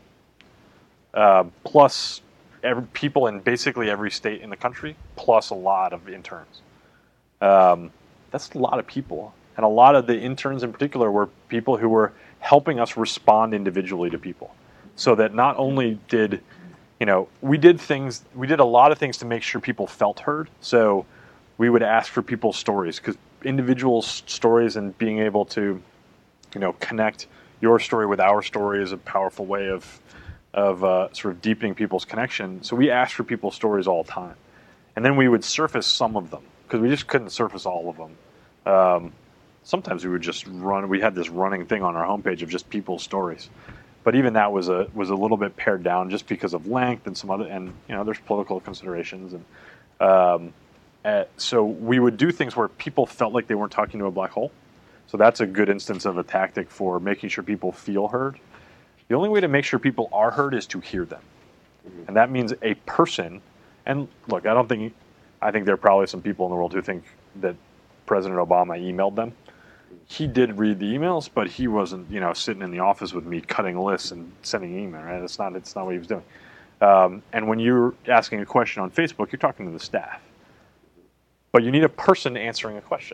Media, plus people in basically every state in the country, plus a lot of interns. That's a lot of people. And a lot of the interns in particular were people who were helping us respond individually to people. So that not only did, we did a lot of things to make sure people felt heard. So we would ask for people's stories, because individual stories and being able to, connect your story with our story is a powerful way of sort of deepening people's connection. So we asked for people's stories all the time. And then we would surface some of them, because we just couldn't surface all of them. Sometimes we would just we had this running thing on our homepage of just people's stories. But even that was a little bit pared down just because of length and some other, and there's political considerations. And so we would do things where people felt like they weren't talking to a black hole. So that's a good instance of a tactic for making sure people feel heard. The only way to make sure people are heard is to hear them. And that means a person, and look, I think there are probably some people in the world who think that President Obama emailed them. He did read the emails, but he wasn't, sitting in the office with me cutting lists and sending an email, right? It's not what he was doing. And when you're asking a question on Facebook, you're talking to the staff. But you need a person answering a question.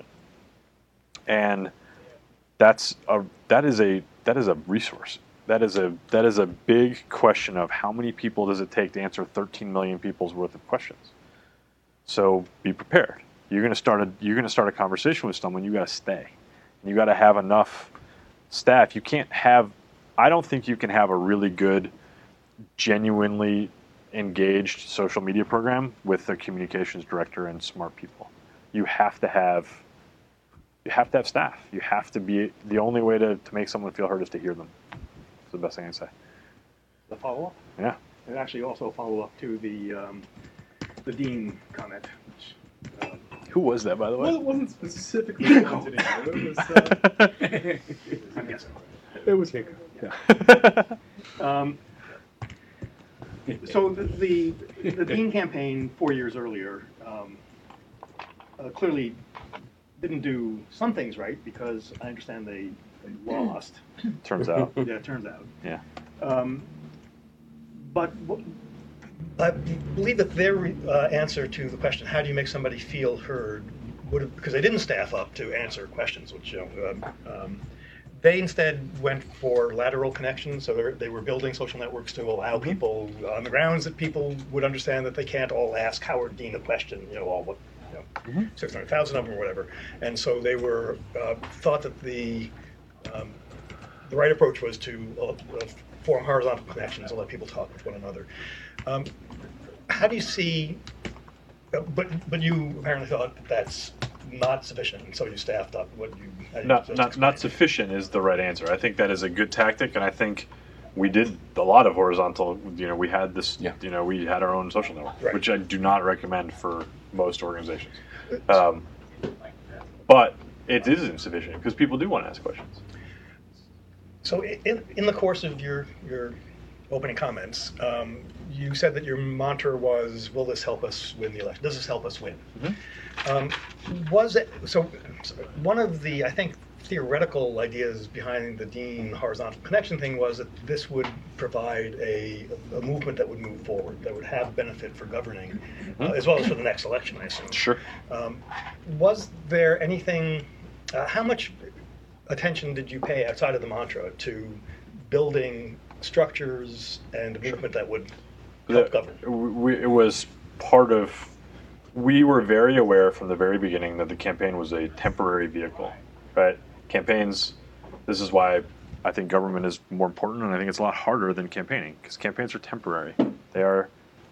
And that is a resource. That is a big question of how many people does it take to answer 13 million people's worth of questions. So be prepared. You're going to start a conversation with someone. You got to stay. And you got to have enough staff. I don't think you can have a really good, genuinely engaged social media program with a communications director and smart people. You have to have staff. You have to be, the only way to make someone feel heard is to hear them. That's the best thing I can say. The follow-up? Yeah. And actually also a follow-up to the Dean comment. Which, who was that, by the way? Well, it wasn't specifically pointed at. It was, I'm guessing. It was Hinko. Yeah. So the Dean campaign 4 years earlier clearly didn't do some things right, because I understand they lost. Turns out. Yeah, it turns out. Yeah. But I believe that their answer to the question, how do you make somebody feel heard, would have, because they didn't staff up to answer questions, which They instead went for lateral connections, so they were building social networks to allow people on the grounds that people would understand that they can't all ask Howard Dean a question, all what, 600,000 of them or whatever. And so they were thought that the right approach was to form horizontal connections and let people talk with one another. How do you see? But you apparently thought that's not sufficient, and so you staffed up. Not sufficient is the right answer. I think that is a good tactic, and I think we did a lot of horizontal. We had this. We had our own social network, right, which I do not recommend for most organizations. But it is insufficient because people do want to ask questions. So in the course of your opening comments, you said that your mantra was, "Will this help us win the election? Does this help us win?" Was it so? One of the, I think, theoretical ideas behind the Dean horizontal connection thing was that this would provide a movement that would move forward, that would have benefit for governing, as well as for the next election, I assume. Sure. Was there anything? How much attention did you pay outside of the mantra to building structures and a movement that would help govern? It was part of. We were very aware from the very beginning that the campaign was a temporary vehicle, right? Campaigns. This is why I think government is more important, and I think it's a lot harder than campaigning because campaigns are temporary. They are,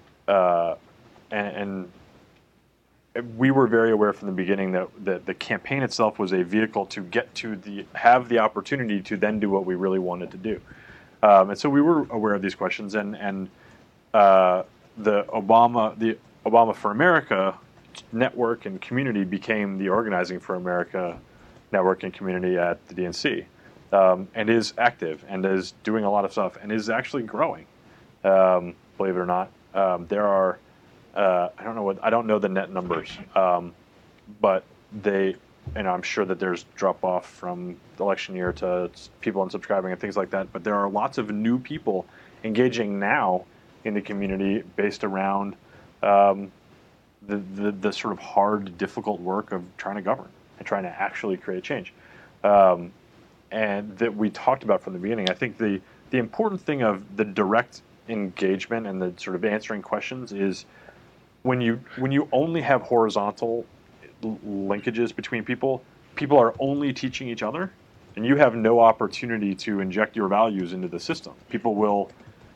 and we were very aware from the beginning that the campaign itself was a vehicle to get to have the opportunity to then do what we really wanted to do. And so we were aware of these questions, and the Obama for America network and community became the Organizing for America network and community at the DNC, and is active and is doing a lot of stuff and is actually growing. Believe it or not, there are I don't know the net numbers, but they. I'm sure that there's drop off from the election year to people unsubscribing and things like that. But there are lots of new people engaging now in the community based around the sort of hard, difficult work of trying to govern and trying to actually create change. And that we talked about from the beginning. I think the important thing of the direct engagement and the sort of answering questions is when you only have horizontal linkages between people are only teaching each other, and you have no opportunity to inject your values into the system. People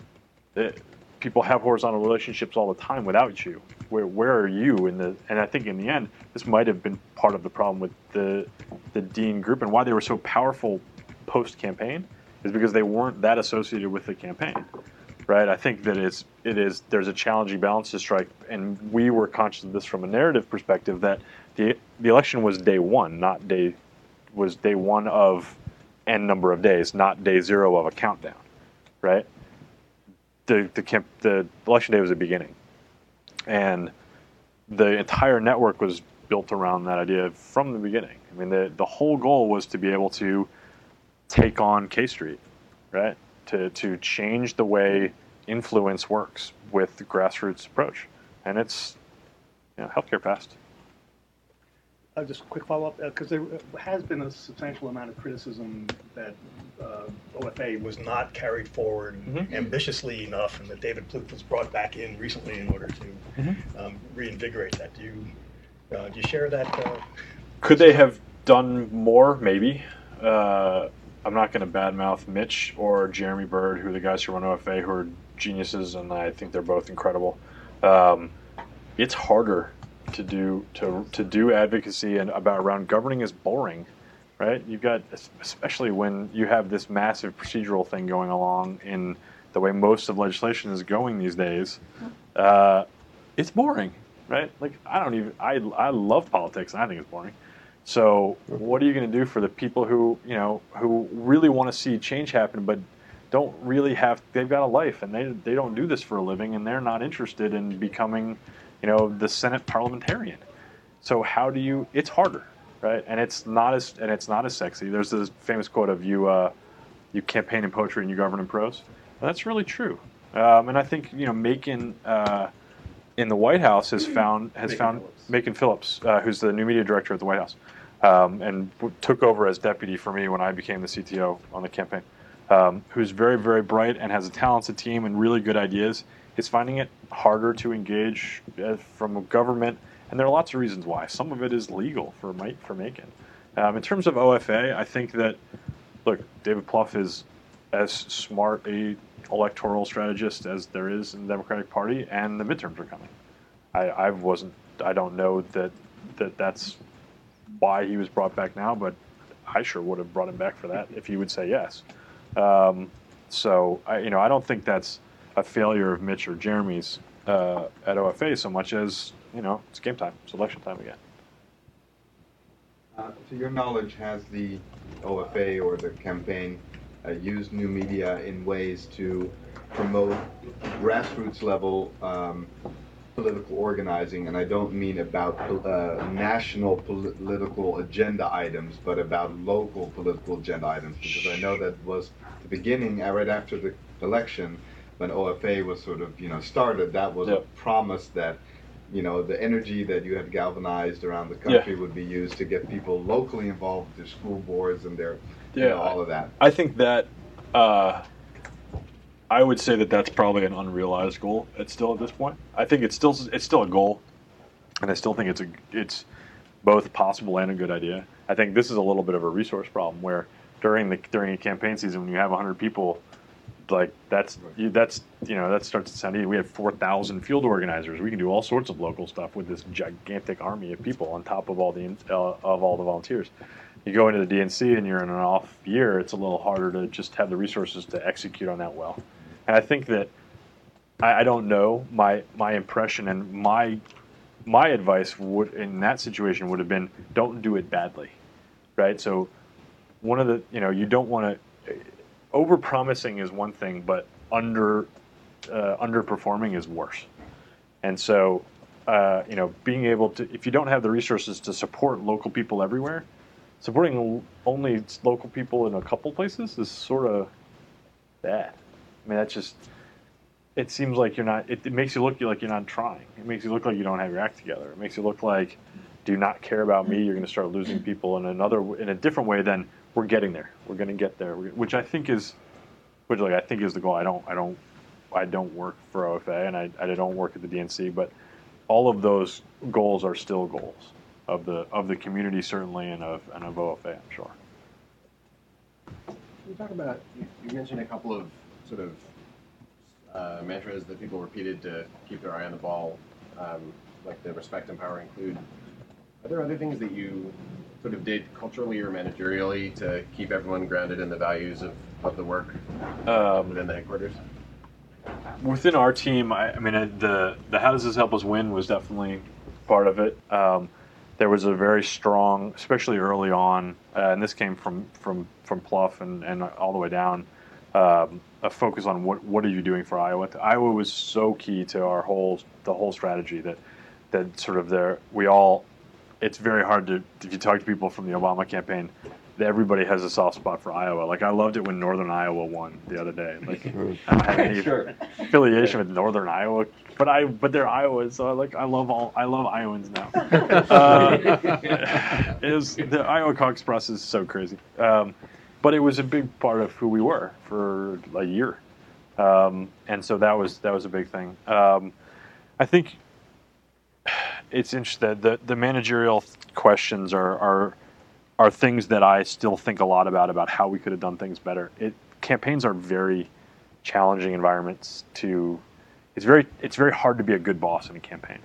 have horizontal relationships all the time without you. Where are you and I think in the end, this might have been part of the problem with the Dean group and why they were so powerful post-campaign is because they weren't that associated with the campaign. Right, I think that there's a challenging balance to strike, and we were conscious of this from a narrative perspective that the election was day one, was day one of n number of days, not day zero of a countdown, right? The election day was the beginning, and the entire network was built around that idea from the beginning. I mean, the whole goal was to be able to take on K Street, right? To change the way influence works with the grassroots approach. And it's, healthcare passed. Just a quick follow-up, because there has been a substantial amount of criticism that OFA was not carried forward ambitiously enough, and that David Plouffe was brought back in recently in order to reinvigorate that. Do you share that? Could they have done more? Maybe. I'm not going to badmouth Mitch or Jeremy Bird, who are the guys who run OFA, who are geniuses, and I think they're both incredible. It's harder to do advocacy and around governing is boring, right? You've got, especially when you have this massive procedural thing going along in the way most of legislation is going these days. It's boring, right? Like I love politics and I think it's boring. So what are you going to do for the people who really want to see change happen, but don't really they've got a life and they don't do this for a living and they're not interested in becoming, the Senate parliamentarian. So it's harder, right? And it's not as sexy. There's this famous quote of you campaign in poetry and you govern in prose. And that's really true. And I think, Macon, in the White House has found Macon Phillips, who's the new media director at the White House, and took over as deputy for me when I became the CTO on the campaign, who's very, very bright and has a talented team and really good ideas, is finding it harder to engage from a government. And there are lots of reasons why. Some of it is legal for Macon. In terms of OFA, I think that, look, David Plouffe is as smart a electoral strategist as there is in the Democratic Party, and the midterms are coming. I don't know that's why he was brought back now, but I sure would have brought him back for that if he would say yes. So I don't think that's a failure of Mitch or Jeremy's at OFA so much as, it's game time. It's election time again. To your knowledge, has the OFA or the campaign used new media in ways to promote grassroots level political organizing? And I don't mean about national political agenda items, but about local political agenda items, because I know that was the beginning, right after the election, when OFA was sort of started. That was a promise that the energy that you had galvanized around the country would be used to get people locally involved with their school boards and their all of that. I think that I would say that that's probably an unrealized goal. It's still at this point. I think it's still a goal, and I still think it's both possible and a good idea. I think this is a little bit of a resource problem where during a campaign season when you have 100 people, like that starts to sound easy. We have 4,000 field organizers. We can do all sorts of local stuff with this gigantic army of people on top of all the volunteers. You go into the DNC and you're in an off year, it's a little harder to just have the resources to execute on that well. And I think that I don't know, my impression and my advice would in that situation would have been, don't do it badly, right? So one of the you don't want to over-promising is one thing, but underperforming is worse. And so, being able to, if you don't have the resources to support local people everywhere, supporting only local people in a couple places is sort of bad. I mean, that's just, it seems like you're not, it makes you look like you're not trying. It makes you look like you don't have your act together. It makes you look like, do you not care about me? You're going to start losing people in a different way than, we're getting there. We're going to get there, which I think is the goal. I don't work for OFA, and I don't work at the DNC, but all of those goals are still goals of the community certainly, and of OFA, I'm sure. Can you talk about? You mentioned a couple of sort of mantras that people repeated to keep their eye on the ball, like the respect, empower, include. Are there other things that you sort of did culturally or managerially to keep everyone grounded in the values of the work within the headquarters? Within our team, I mean, the How Does This Help Us Win was definitely part of it. There was a very strong, especially early on, and this came from Plouffe and all the way down, a focus on what are you doing for Iowa. Iowa was so key to the whole strategy that sort of it's very hard to, if you talk to people from the Obama campaign, everybody has a soft spot for Iowa. Like, I loved it when Northern Iowa won the other day. Like, I don't have any affiliation with Northern Iowa, but they're Iowans, so I love Iowans now. The Iowa caucus process is so crazy, but it was a big part of who we were for a year, and so that was a big thing. I think it's interesting that the managerial questions are things that I still think a lot about how we could have done things better. Campaigns are very challenging environments it's very hard to be a good boss in a campaign,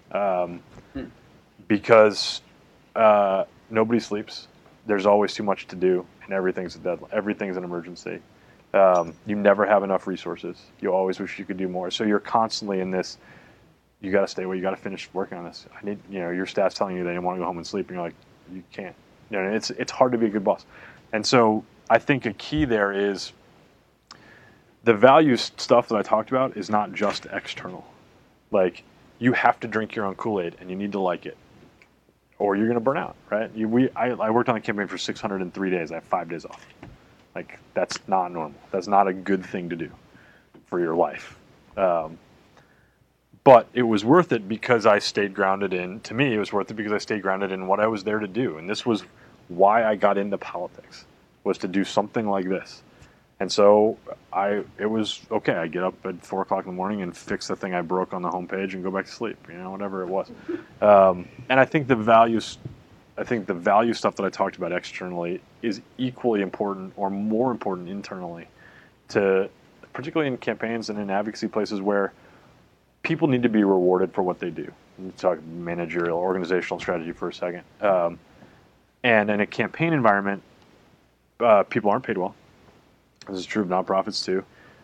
because nobody sleeps. There's always too much to do, and everything's a deadline. Everything's an emergency. You never have enough resources. You always wish you could do more. So you're constantly in this. You got to stay awake. You got to finish working on this. I need, your staff's telling you they want to go home and sleep, and you're like, you can't. It's hard to be a good boss. And so I think a key there is the values stuff that I talked about is not just external. Like, you have to drink your own Kool-Aid, and you need to like it, or you're going to burn out, right? I worked on the campaign for 603 days. I have 5 days off. Like, that's not normal. That's not a good thing to do for your life. But it was worth it because I stayed grounded in, to me, it was worth it because I stayed grounded in what I was there to do. And this was why I got into politics, was to do something like this. And so it was, okay, I get up at 4 o'clock in the morning and fix the thing I broke on the homepage and go back to sleep, whatever it was. And I think the value stuff that I talked about externally is equally important or more important internally, particularly in campaigns and in advocacy places where people need to be rewarded for what they do. We'll talk managerial, organizational strategy for a second. And in a campaign environment, people aren't paid well. This is true of nonprofits too.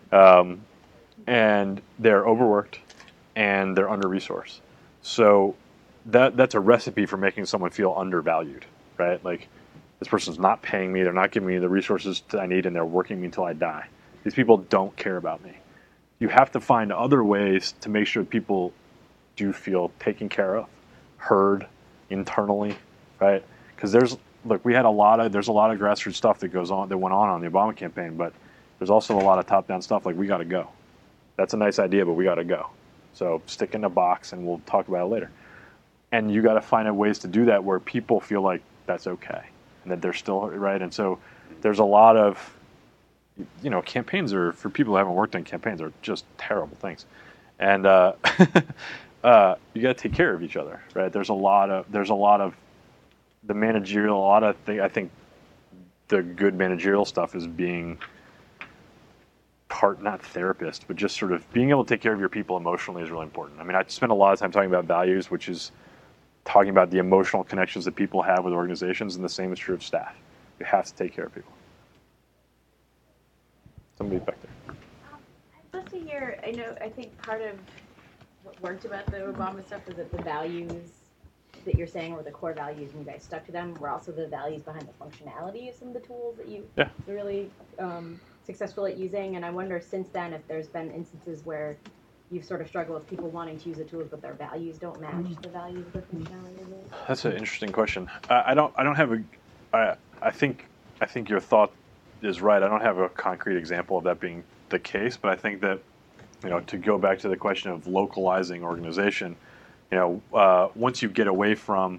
And they're overworked and they're under-resourced. So that's a recipe for making someone feel undervalued, right? Like, this person's not paying me, they're not giving me the resources that I need, and they're working me until I die. These people don't care about me. You have to find other ways to make sure people do feel taken care of, heard internally, right? Because there's a lot of grassroots stuff that went on the Obama campaign, but there's also a lot of top-down stuff like, we got to go. That's a nice idea, but we got to go. So stick in a box, and we'll talk about it later. And you got to find ways to do that where people feel like that's okay and that they're still right. And so there's a lot of, campaigns are, for people who haven't worked in campaigns, are just terrible things. And you got to take care of each other, right? There's a lot of the managerial, I think the good managerial stuff is being not therapist, but just sort of being able to take care of your people emotionally is really important. I mean, I spend a lot of time talking about values, which is talking about the emotional connections that people have with organizations, and the same is true of staff. You have to take care of people. Somebody back there. I'd love to hear, I think part of what worked about the Obama stuff is that the values that you're saying were the core values and you guys stuck to them, were also the values behind the functionality of some of the tools that you were really successful at using. And I wonder since then if there's been instances where you've sort of struggled with people wanting to use the tools, but their values don't match the values of the functionality of it. That's an interesting question. I think your thought is right. I don't have a concrete example of that being the case, but I think that, to go back to the question of localizing organization, once you get away from,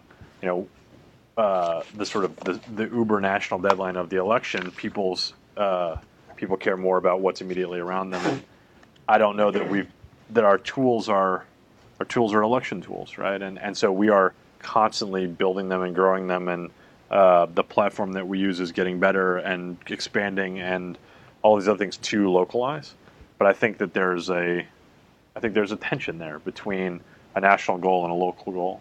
the sort of the uber national deadline of the election, people care more about what's immediately around them. And I don't know that our tools are election tools, right? And so we are constantly building them and growing them, and the platform that we use is getting better and expanding, and all these other things to localize. But I think that there's a tension there between a national goal and a local goal.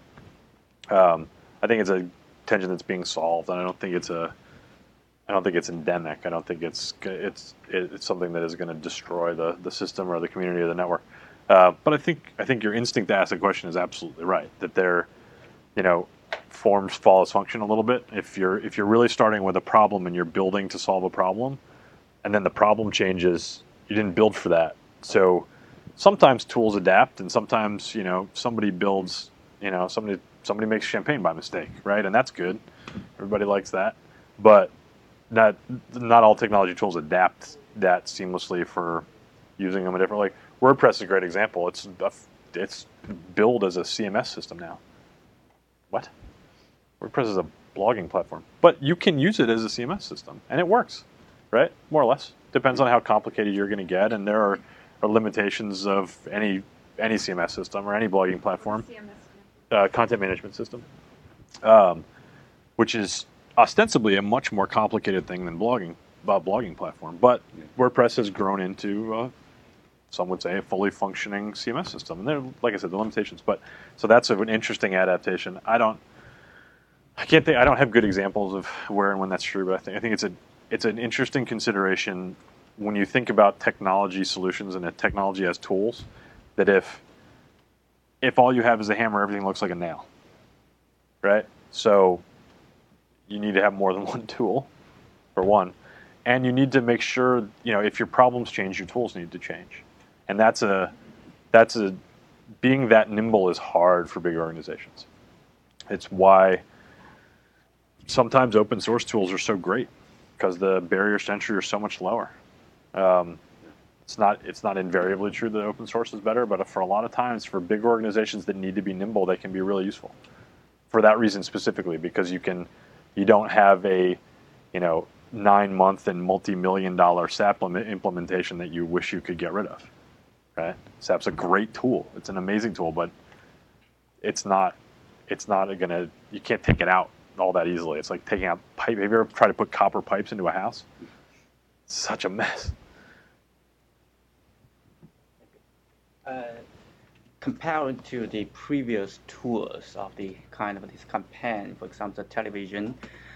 I think it's a tension that's being solved, and I don't think it's endemic. I don't think it's something that is going to destroy the system or the community or the network. But I think your instinct to ask the question is absolutely right. That they're, forms follows function a little bit. If you're really starting with a problem and you're building to solve a problem, and then the problem changes, you didn't build for that. So sometimes tools adapt, and sometimes somebody builds, somebody makes champagne by mistake, right? And that's good. Everybody likes that, but not all technology tools adapt that seamlessly for using them differently. WordPress is a great example. It's billed as a CMS system now. What? WordPress is a blogging platform, but you can use it as a CMS system, and it works, right? More or less. Depends on how complicated you're going to get, and there are limitations of any CMS system or any blogging platform. Content management system, which is ostensibly a much more complicated thing than blogging platform. But WordPress has grown into, some would say, a fully functioning CMS system. And there, like I said, the limitations. But so that's an interesting adaptation. I don't have good examples of where and when that's true, but I think it's an interesting consideration when you think about technology solutions and technology as tools. That if all you have is a hammer, everything looks like a nail, right? So you need to have more than one tool, for one, and you need to make sure, if your problems change, your tools need to change, and being that nimble is hard for big organizations. It's why sometimes open source tools are so great, because the barriers to entry are so much lower. It's not invariably true that open source is better, but for a lot of times, for big organizations that need to be nimble, they can be really useful. For that reason specifically, because you don't have a 9-month and multi-million-dollar SAP implementation that you wish you could get rid of. Right? SAP's a great tool. It's an amazing tool, but it's not gonna. You can't take it out all that easily. It's like taking out pipe. Have you ever tried to put copper pipes into a house? It's such a mess. Compared to the previous tools of the kind of this campaign, for example, television,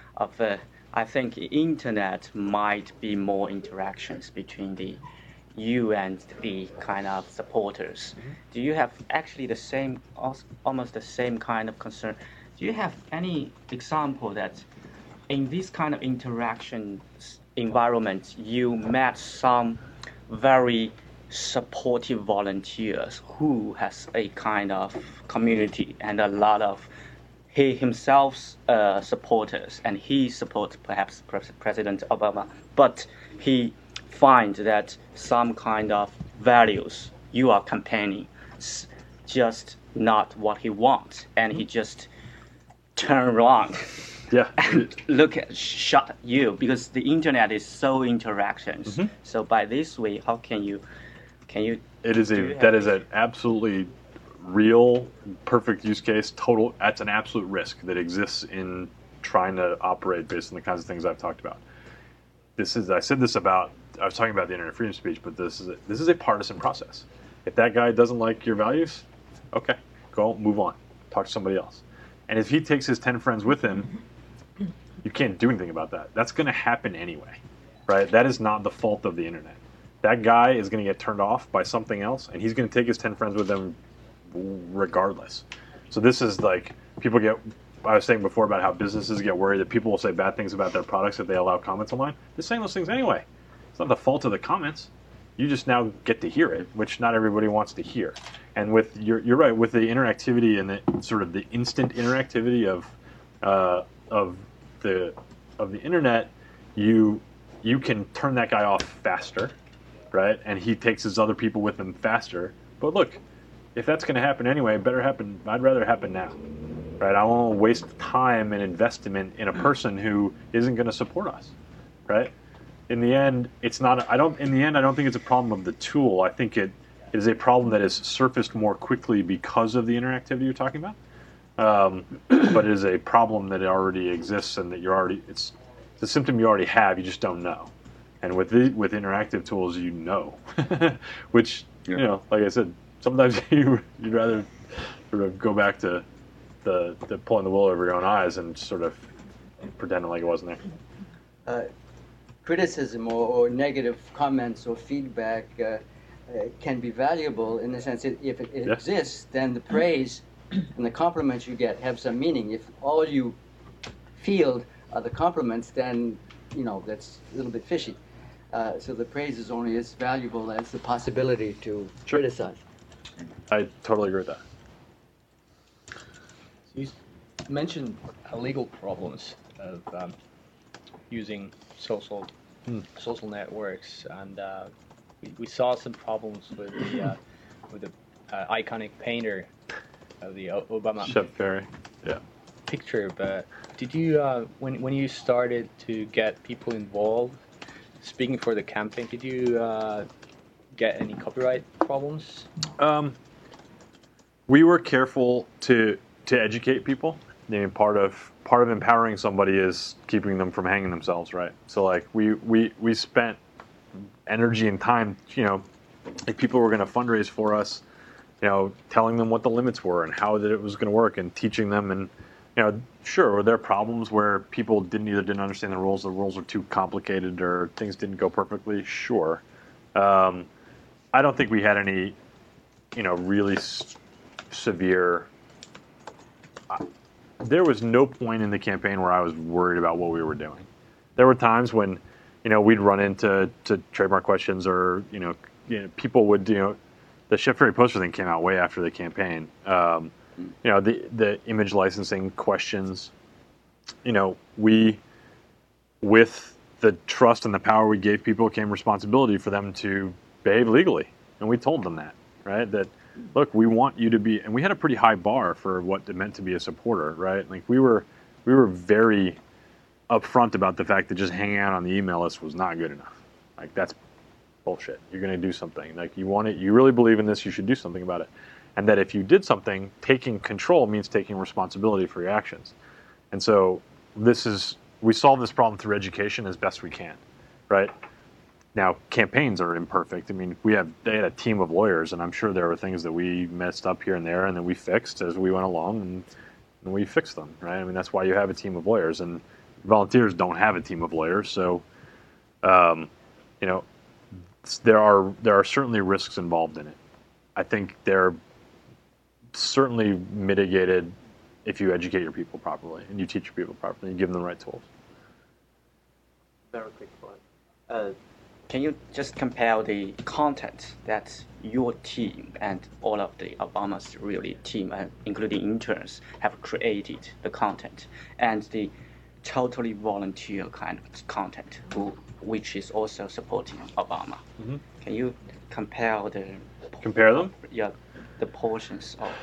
I think internet might be more interactions between you and the kind of supporters. Mm-hmm. Do you have actually almost the same kind of concern? Do you have any example that in this kind of interaction environment, you met some very supportive volunteers who has a kind of community and a lot of he himself's supporters, and he supports perhaps President Obama, but he finds that some kind of values you are campaigning just not what he wants, and he just turn around and shut you, because the internet is so interactions. Mm-hmm. So by this way, how can you? That is an absolutely real, perfect use case. That's an absolute risk that exists in trying to operate based on the kinds of things I've talked about. I was talking about the internet freedom speech, but this is a partisan process. If that guy doesn't like your values, okay, go move on, talk to somebody else. And if he takes his 10 friends with him, you can't do anything about that. That's going to happen anyway, right? That is not the fault of the internet. That guy is going to get turned off by something else, and he's going to take his 10 friends with him regardless. So this is like I was saying before about how businesses get worried that people will say bad things about their products if they allow comments online. They're saying those things anyway. It's not the fault of the comments. You just now get to hear it, which not everybody wants to hear. And you're right, with the interactivity and the sort of the instant interactivity of the internet, you can turn that guy off faster, right? And he takes his other people with him faster. But look, if that's going to happen anyway, I'd rather it happen now, right? I won't waste time and investment in a person who isn't going to support us, right? In the end, I don't think it's a problem of the tool. I think it is a problem that has surfaced more quickly because of the interactivity you're talking about. But it is a problem that already exists, and that it's a symptom you already have. You just don't know. And with interactive tools, you know, which like I said, sometimes you'd rather sort of go back to the pulling the wool over your own eyes and sort of pretending like it wasn't there. Criticism or negative comments or feedback can be valuable in the sense that if it exists, then the praise and the compliments you get have some meaning. If all you field are the compliments, then that's a little bit fishy. So the praise is only as valuable as the possibility to criticize. I totally agree with that. You mentioned legal problems of using social networks, and we saw some problems with the iconic painter of the Obama Shep Perry, picture. But did you when you started to get people involved speaking for the campaign, did you get any copyright problems? We were careful to educate people. I mean, part of empowering somebody is keeping them from hanging themselves, right? So like we spent energy and time, like people were going to fundraise for us, telling them what the limits were and how that it was going to work, and teaching them. And sure, were there problems where people didn't understand the rules were too complicated, or things didn't go perfectly? Sure. I don't think we had any, really severe. There was no point in the campaign where I was worried about what we were doing. There were times when, we'd run into trademark questions, or people would, the Shep Perry poster thing came out way after the campaign. The image licensing questions. We, with the trust and the power we gave people, came responsibility for them to behave legally. And we told them that, right? That, look, we want you to be, and we had a pretty high bar for what it meant to be a supporter, right? Like we were very upfront about the fact that just hanging out on the email list was not good enough. Like that's bullshit. You're going to do something. Like you want it, you really believe in this, you should do something about it. And that if you did something, taking control means taking responsibility for your actions. And so we solve this problem through education as best we can, right? Now, campaigns are imperfect. I mean, they had a team of lawyers, and I'm sure there were things that we messed up here and there, and then we fixed as we went along, and we fixed them, right? I mean, that's why you have a team of lawyers, and volunteers don't have a team of lawyers. So, there are certainly risks involved in it. I think they're certainly mitigated if you educate your people properly and you teach your people properly and give them the right tools. Very quick one. Can you just compare the content that your team and all of the Obama's really team, including interns, have created the content, and the totally volunteer kind of content, which is also supporting Obama? Mm-hmm. Can you compare them? Yeah, the portions of.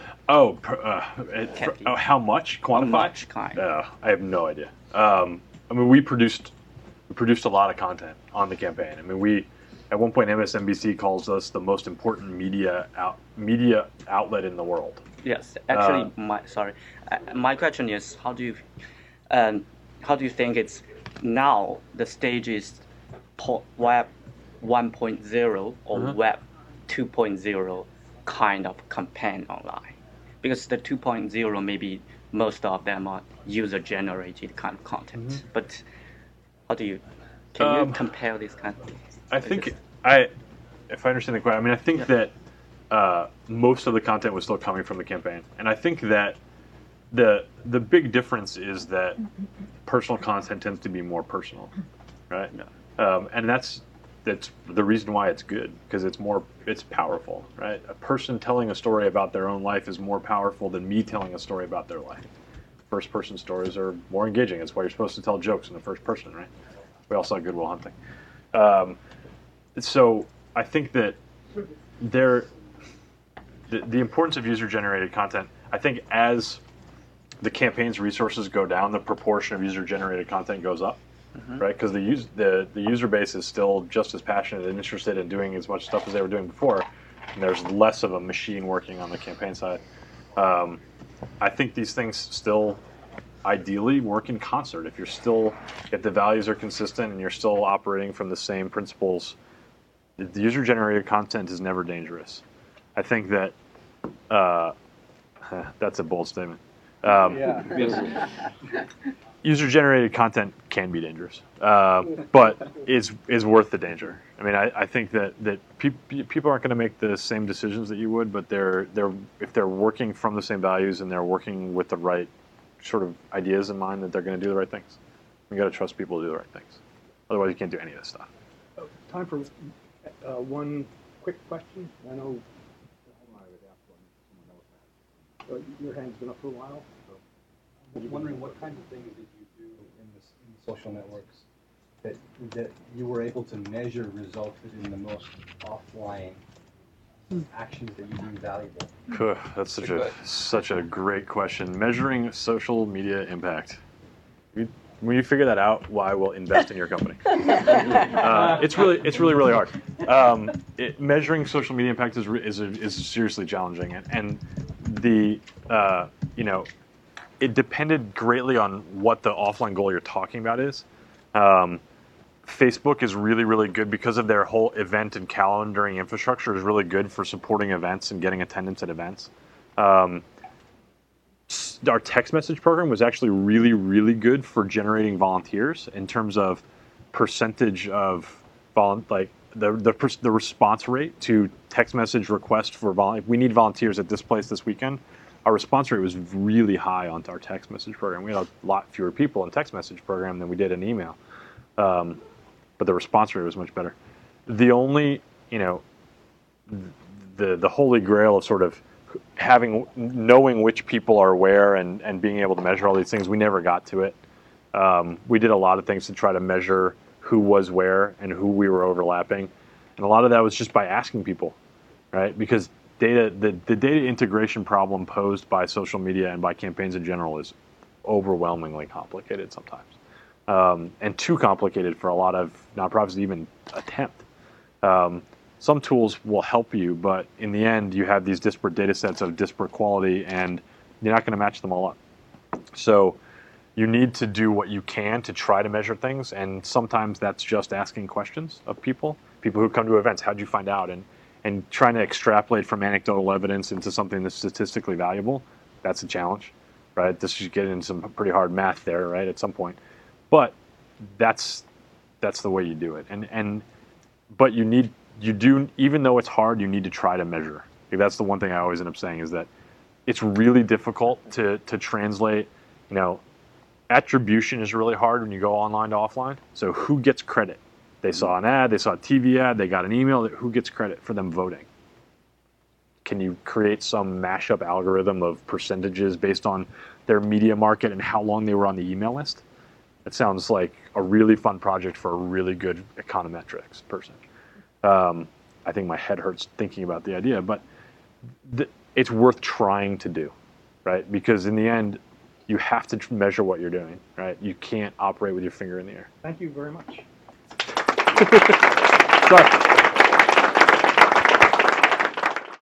How much? Quantify? How much kind? I have no idea. I mean, we produced a lot of content on the campaign. I mean, at one point MSNBC calls us the most important media outlet in the world. Yes, actually, my question is, how do you think it's now the stage is Web 1.0 or Mm-hmm. Web 2.0 kind of campaign online? Because the 2.0 maybe most of them are user-generated kind of content, Mm-hmm. but can you compare this kind of things? I think if I understand the question, I mean, I think that most of the content was still coming from the campaign, and I think that the big difference is that personal content tends to be more personal, right? And that's the reason why it's good, because it's powerful, right? A person telling a story about their own life is more powerful than me telling a story about their life. First person stories are more engaging. That's why you're supposed to tell jokes in the first person, right? We all saw Good Will Hunting. So I think that the importance of user-generated content, I think as the campaign's resources go down, the proportion of user-generated content goes up, mm-hmm. right? Because the user base is still just as passionate and interested in doing as much stuff as they were doing before, and there's less of a machine working on the campaign side. I think these things still ideally work in concert. If the values are consistent and you're still operating from the same principles, the user-generated content is never dangerous. I think that that's a bold statement. User-generated content can be dangerous, but is worth the danger. I mean, I think that people aren't going to make the same decisions that you would, but if they're working from the same values and they're working with the right sort of ideas in mind, that they're going to do the right things. You got to trust people to do the right things. Otherwise, you can't do any of this stuff. Time for one quick question. I know your hand's been up for a while. So I was wondering what kinds of things did you do in the social networks that you were able to measure resulted in the most offline actions that you deem valuable? That's such a great question. Measuring social media impact. When you figure that out, why we'll invest in your company. It's really hard. Measuring social media impact is seriously challenging, and it depended greatly on what the offline goal you're talking about is. Facebook is really, really good because of their whole event and calendaring infrastructure is really good for supporting events and getting attendance at events. Our text message program was actually really, really good for generating volunteers in terms of percentage of the response rate to text message request for we need volunteers at this place this weekend. Our response rate was really high on our text message program. We had a lot fewer people in text message program than we did in email, but the response rate was much better. The only, the holy grail of sort of knowing which people are where and being able to measure all these things, we never got to it. We did a lot of things to try to measure who was where and who we were overlapping. And a lot of that was just by asking people, right? Because the data integration problem posed by social media and by campaigns in general is overwhelmingly complicated sometimes, and too complicated for a lot of nonprofits to even attempt. Some tools will help you, but in the end, you have these disparate data sets of disparate quality, and you're not going to match them all up. So you need to do what you can to try to measure things, and sometimes that's just asking questions of people who come to events. How'd you find out? And trying to extrapolate from anecdotal evidence into something that's statistically valuable, that's a challenge, right? This should get into some pretty hard math there, right, at some point. But that's the way you do it. But you do, even though it's hard, you need to try to measure. Like, that's the one thing I always end up saying, is that it's really difficult to translate, attribution is really hard when you go online to offline. So who gets credit? They saw an ad, they saw a TV ad, they got an email. Who gets credit for them voting? Can you create some mashup algorithm of percentages based on their media market and how long they were on the email list? It sounds like a really fun project for a really good econometrics person. I think my head hurts thinking about the idea, but it's worth trying to do, right? Because in the end, you have to measure what you're doing, right? You can't operate with your finger in the air. Thank you very much. Sorry.